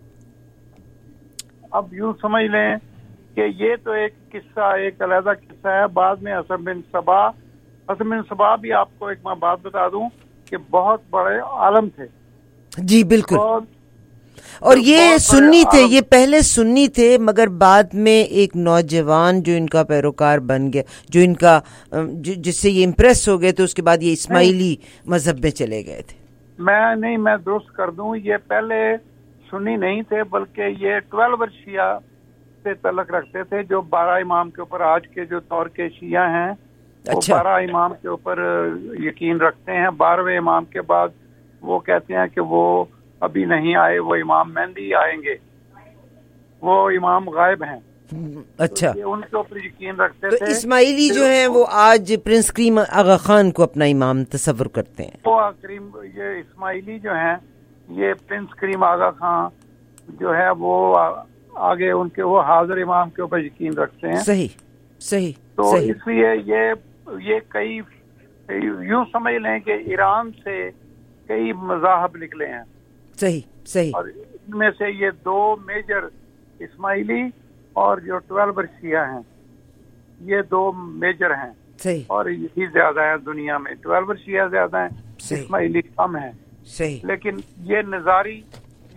اب یوں سمجھ لیں کہ یہ تو ایک قصہ, ایک علیحدہ قصہ ہے. بعد میں حسن بن صباح بھی آپ کو ایک میں بات بتا دوں کہ بہت بڑے عالم تھے. جی بالکل, اور یہ سنی تھے, یہ پہلے سنی تھے, مگر بعد میں ایک نوجوان جو ان کا پیروکار بن گیا, جو ان کا جس سے یہ امپریس ہو گئے تھے, اس کے بعد یہ اسماعیلی مذہب میں چلے گئے تھے. میں درست کر دوں, یہ پہلے سنی نہیں تھے بلکہ یہ 12 شیعہ سے تعلق رکھتے تھے, جو 12 امام کے اوپر آج کے جو دور کے شیعہ ہیں وہ 12 امام کے اوپر یقین رکھتے ہیں. 12ویں امام کے بعد وہ کہتے ہیں کہ وہ ابھی نہیں آئے, وہ امام مہدی آئیں گے, وہ امام غائب ہیں. اچھا, ان کے اوپر یقین رکھتے تھے. اسماعیلی جو ہیں وہ آج پرنس کریم آغا خان کو اپنا امام تصور کرتے ہیں. یہ اسماعیلی جو ہیں یہ پرنس کریم آغا خان جو ہے وہ آگے ان کے وہ حاضر امام کے اوپر یقین رکھتے ہیں. صحیح. تو اس لیے یہ کئی یوں سمجھ لیں کہ ایران سے کئی مذاہب نکلے ہیں. صحیح. اور ان میں سے یہ 2 میجر اسماعیلی اور جو 12 شیعہ ہیں یہ 2 میجر ہیں. صحیح. اور یہی زیادہ ہے دنیا میں, 12 شیعہ زیادہ ہیں, اسماعیلی کم ہیں. صحیح. لیکن یہ نظاری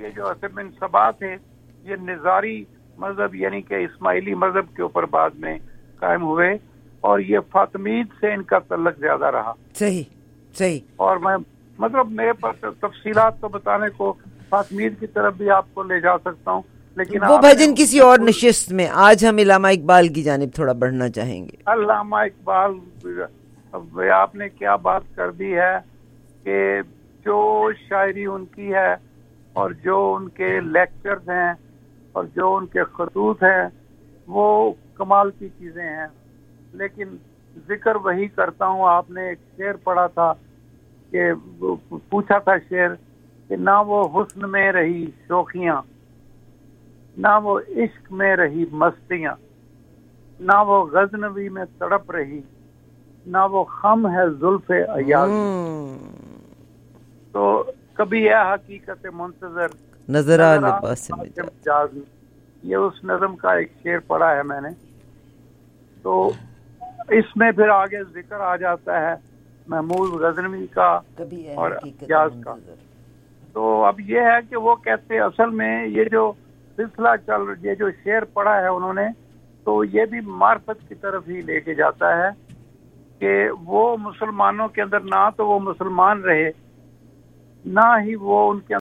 ये जो असद बिन सबा थे ये निजारी मजहब यानी कि इस्माइली मजहब के ऊपर बाद में कायम हुए और ये फातमीद से इनका तल्लक ज्यादा रहा। सही सही। और मैं मतलब मेरे पास तफसीलात तो बताने को फातमीद की तरफ भी आपको ले जा सकता हूँ, लेकिन वो भजन किसी और नशिस्त में। आज हम इलामा इकबाल की जानिब थोड़ा बढ़ना चाहेंगे। अल्लामा इकबाल, आपने क्या बात कर दी है कि जो शायरी उनकी है और जो उनके लेक्चर्स हैं और जो उनके खतूत हैं वो कमाल की चीजें हैं, लेकिन जिक्र वही करता हूँ। आपने एक शेर पढ़ा था कि पूछा था शेर कि ना वो हुस्न में रही शोखियां, ना वो इश्क में रही मस्तियां, ना वो गजनवी में तड़प रही, ना वो खम है जुल्फे अयाज। तो कभी यह हकीकत मुंतजर नजर आ लिबास मिजाज, ये उस नज़म का एक शेर पढ़ा है मैंने। तो इसमें फिर आगे जिक्र आ जाता है महमूद गजनवी का और अयाज का। तो अब ये है कि वो कहते हैं असल में ये जो सिलसिला ये जो शेर पढ़ा है उन्होंने, तो ये भी मार्फत की तरफ ही लेके जाता है कि वो मुसलमानों के अंदर ना तो वो मुसलमान रहे, ना ही वो उनके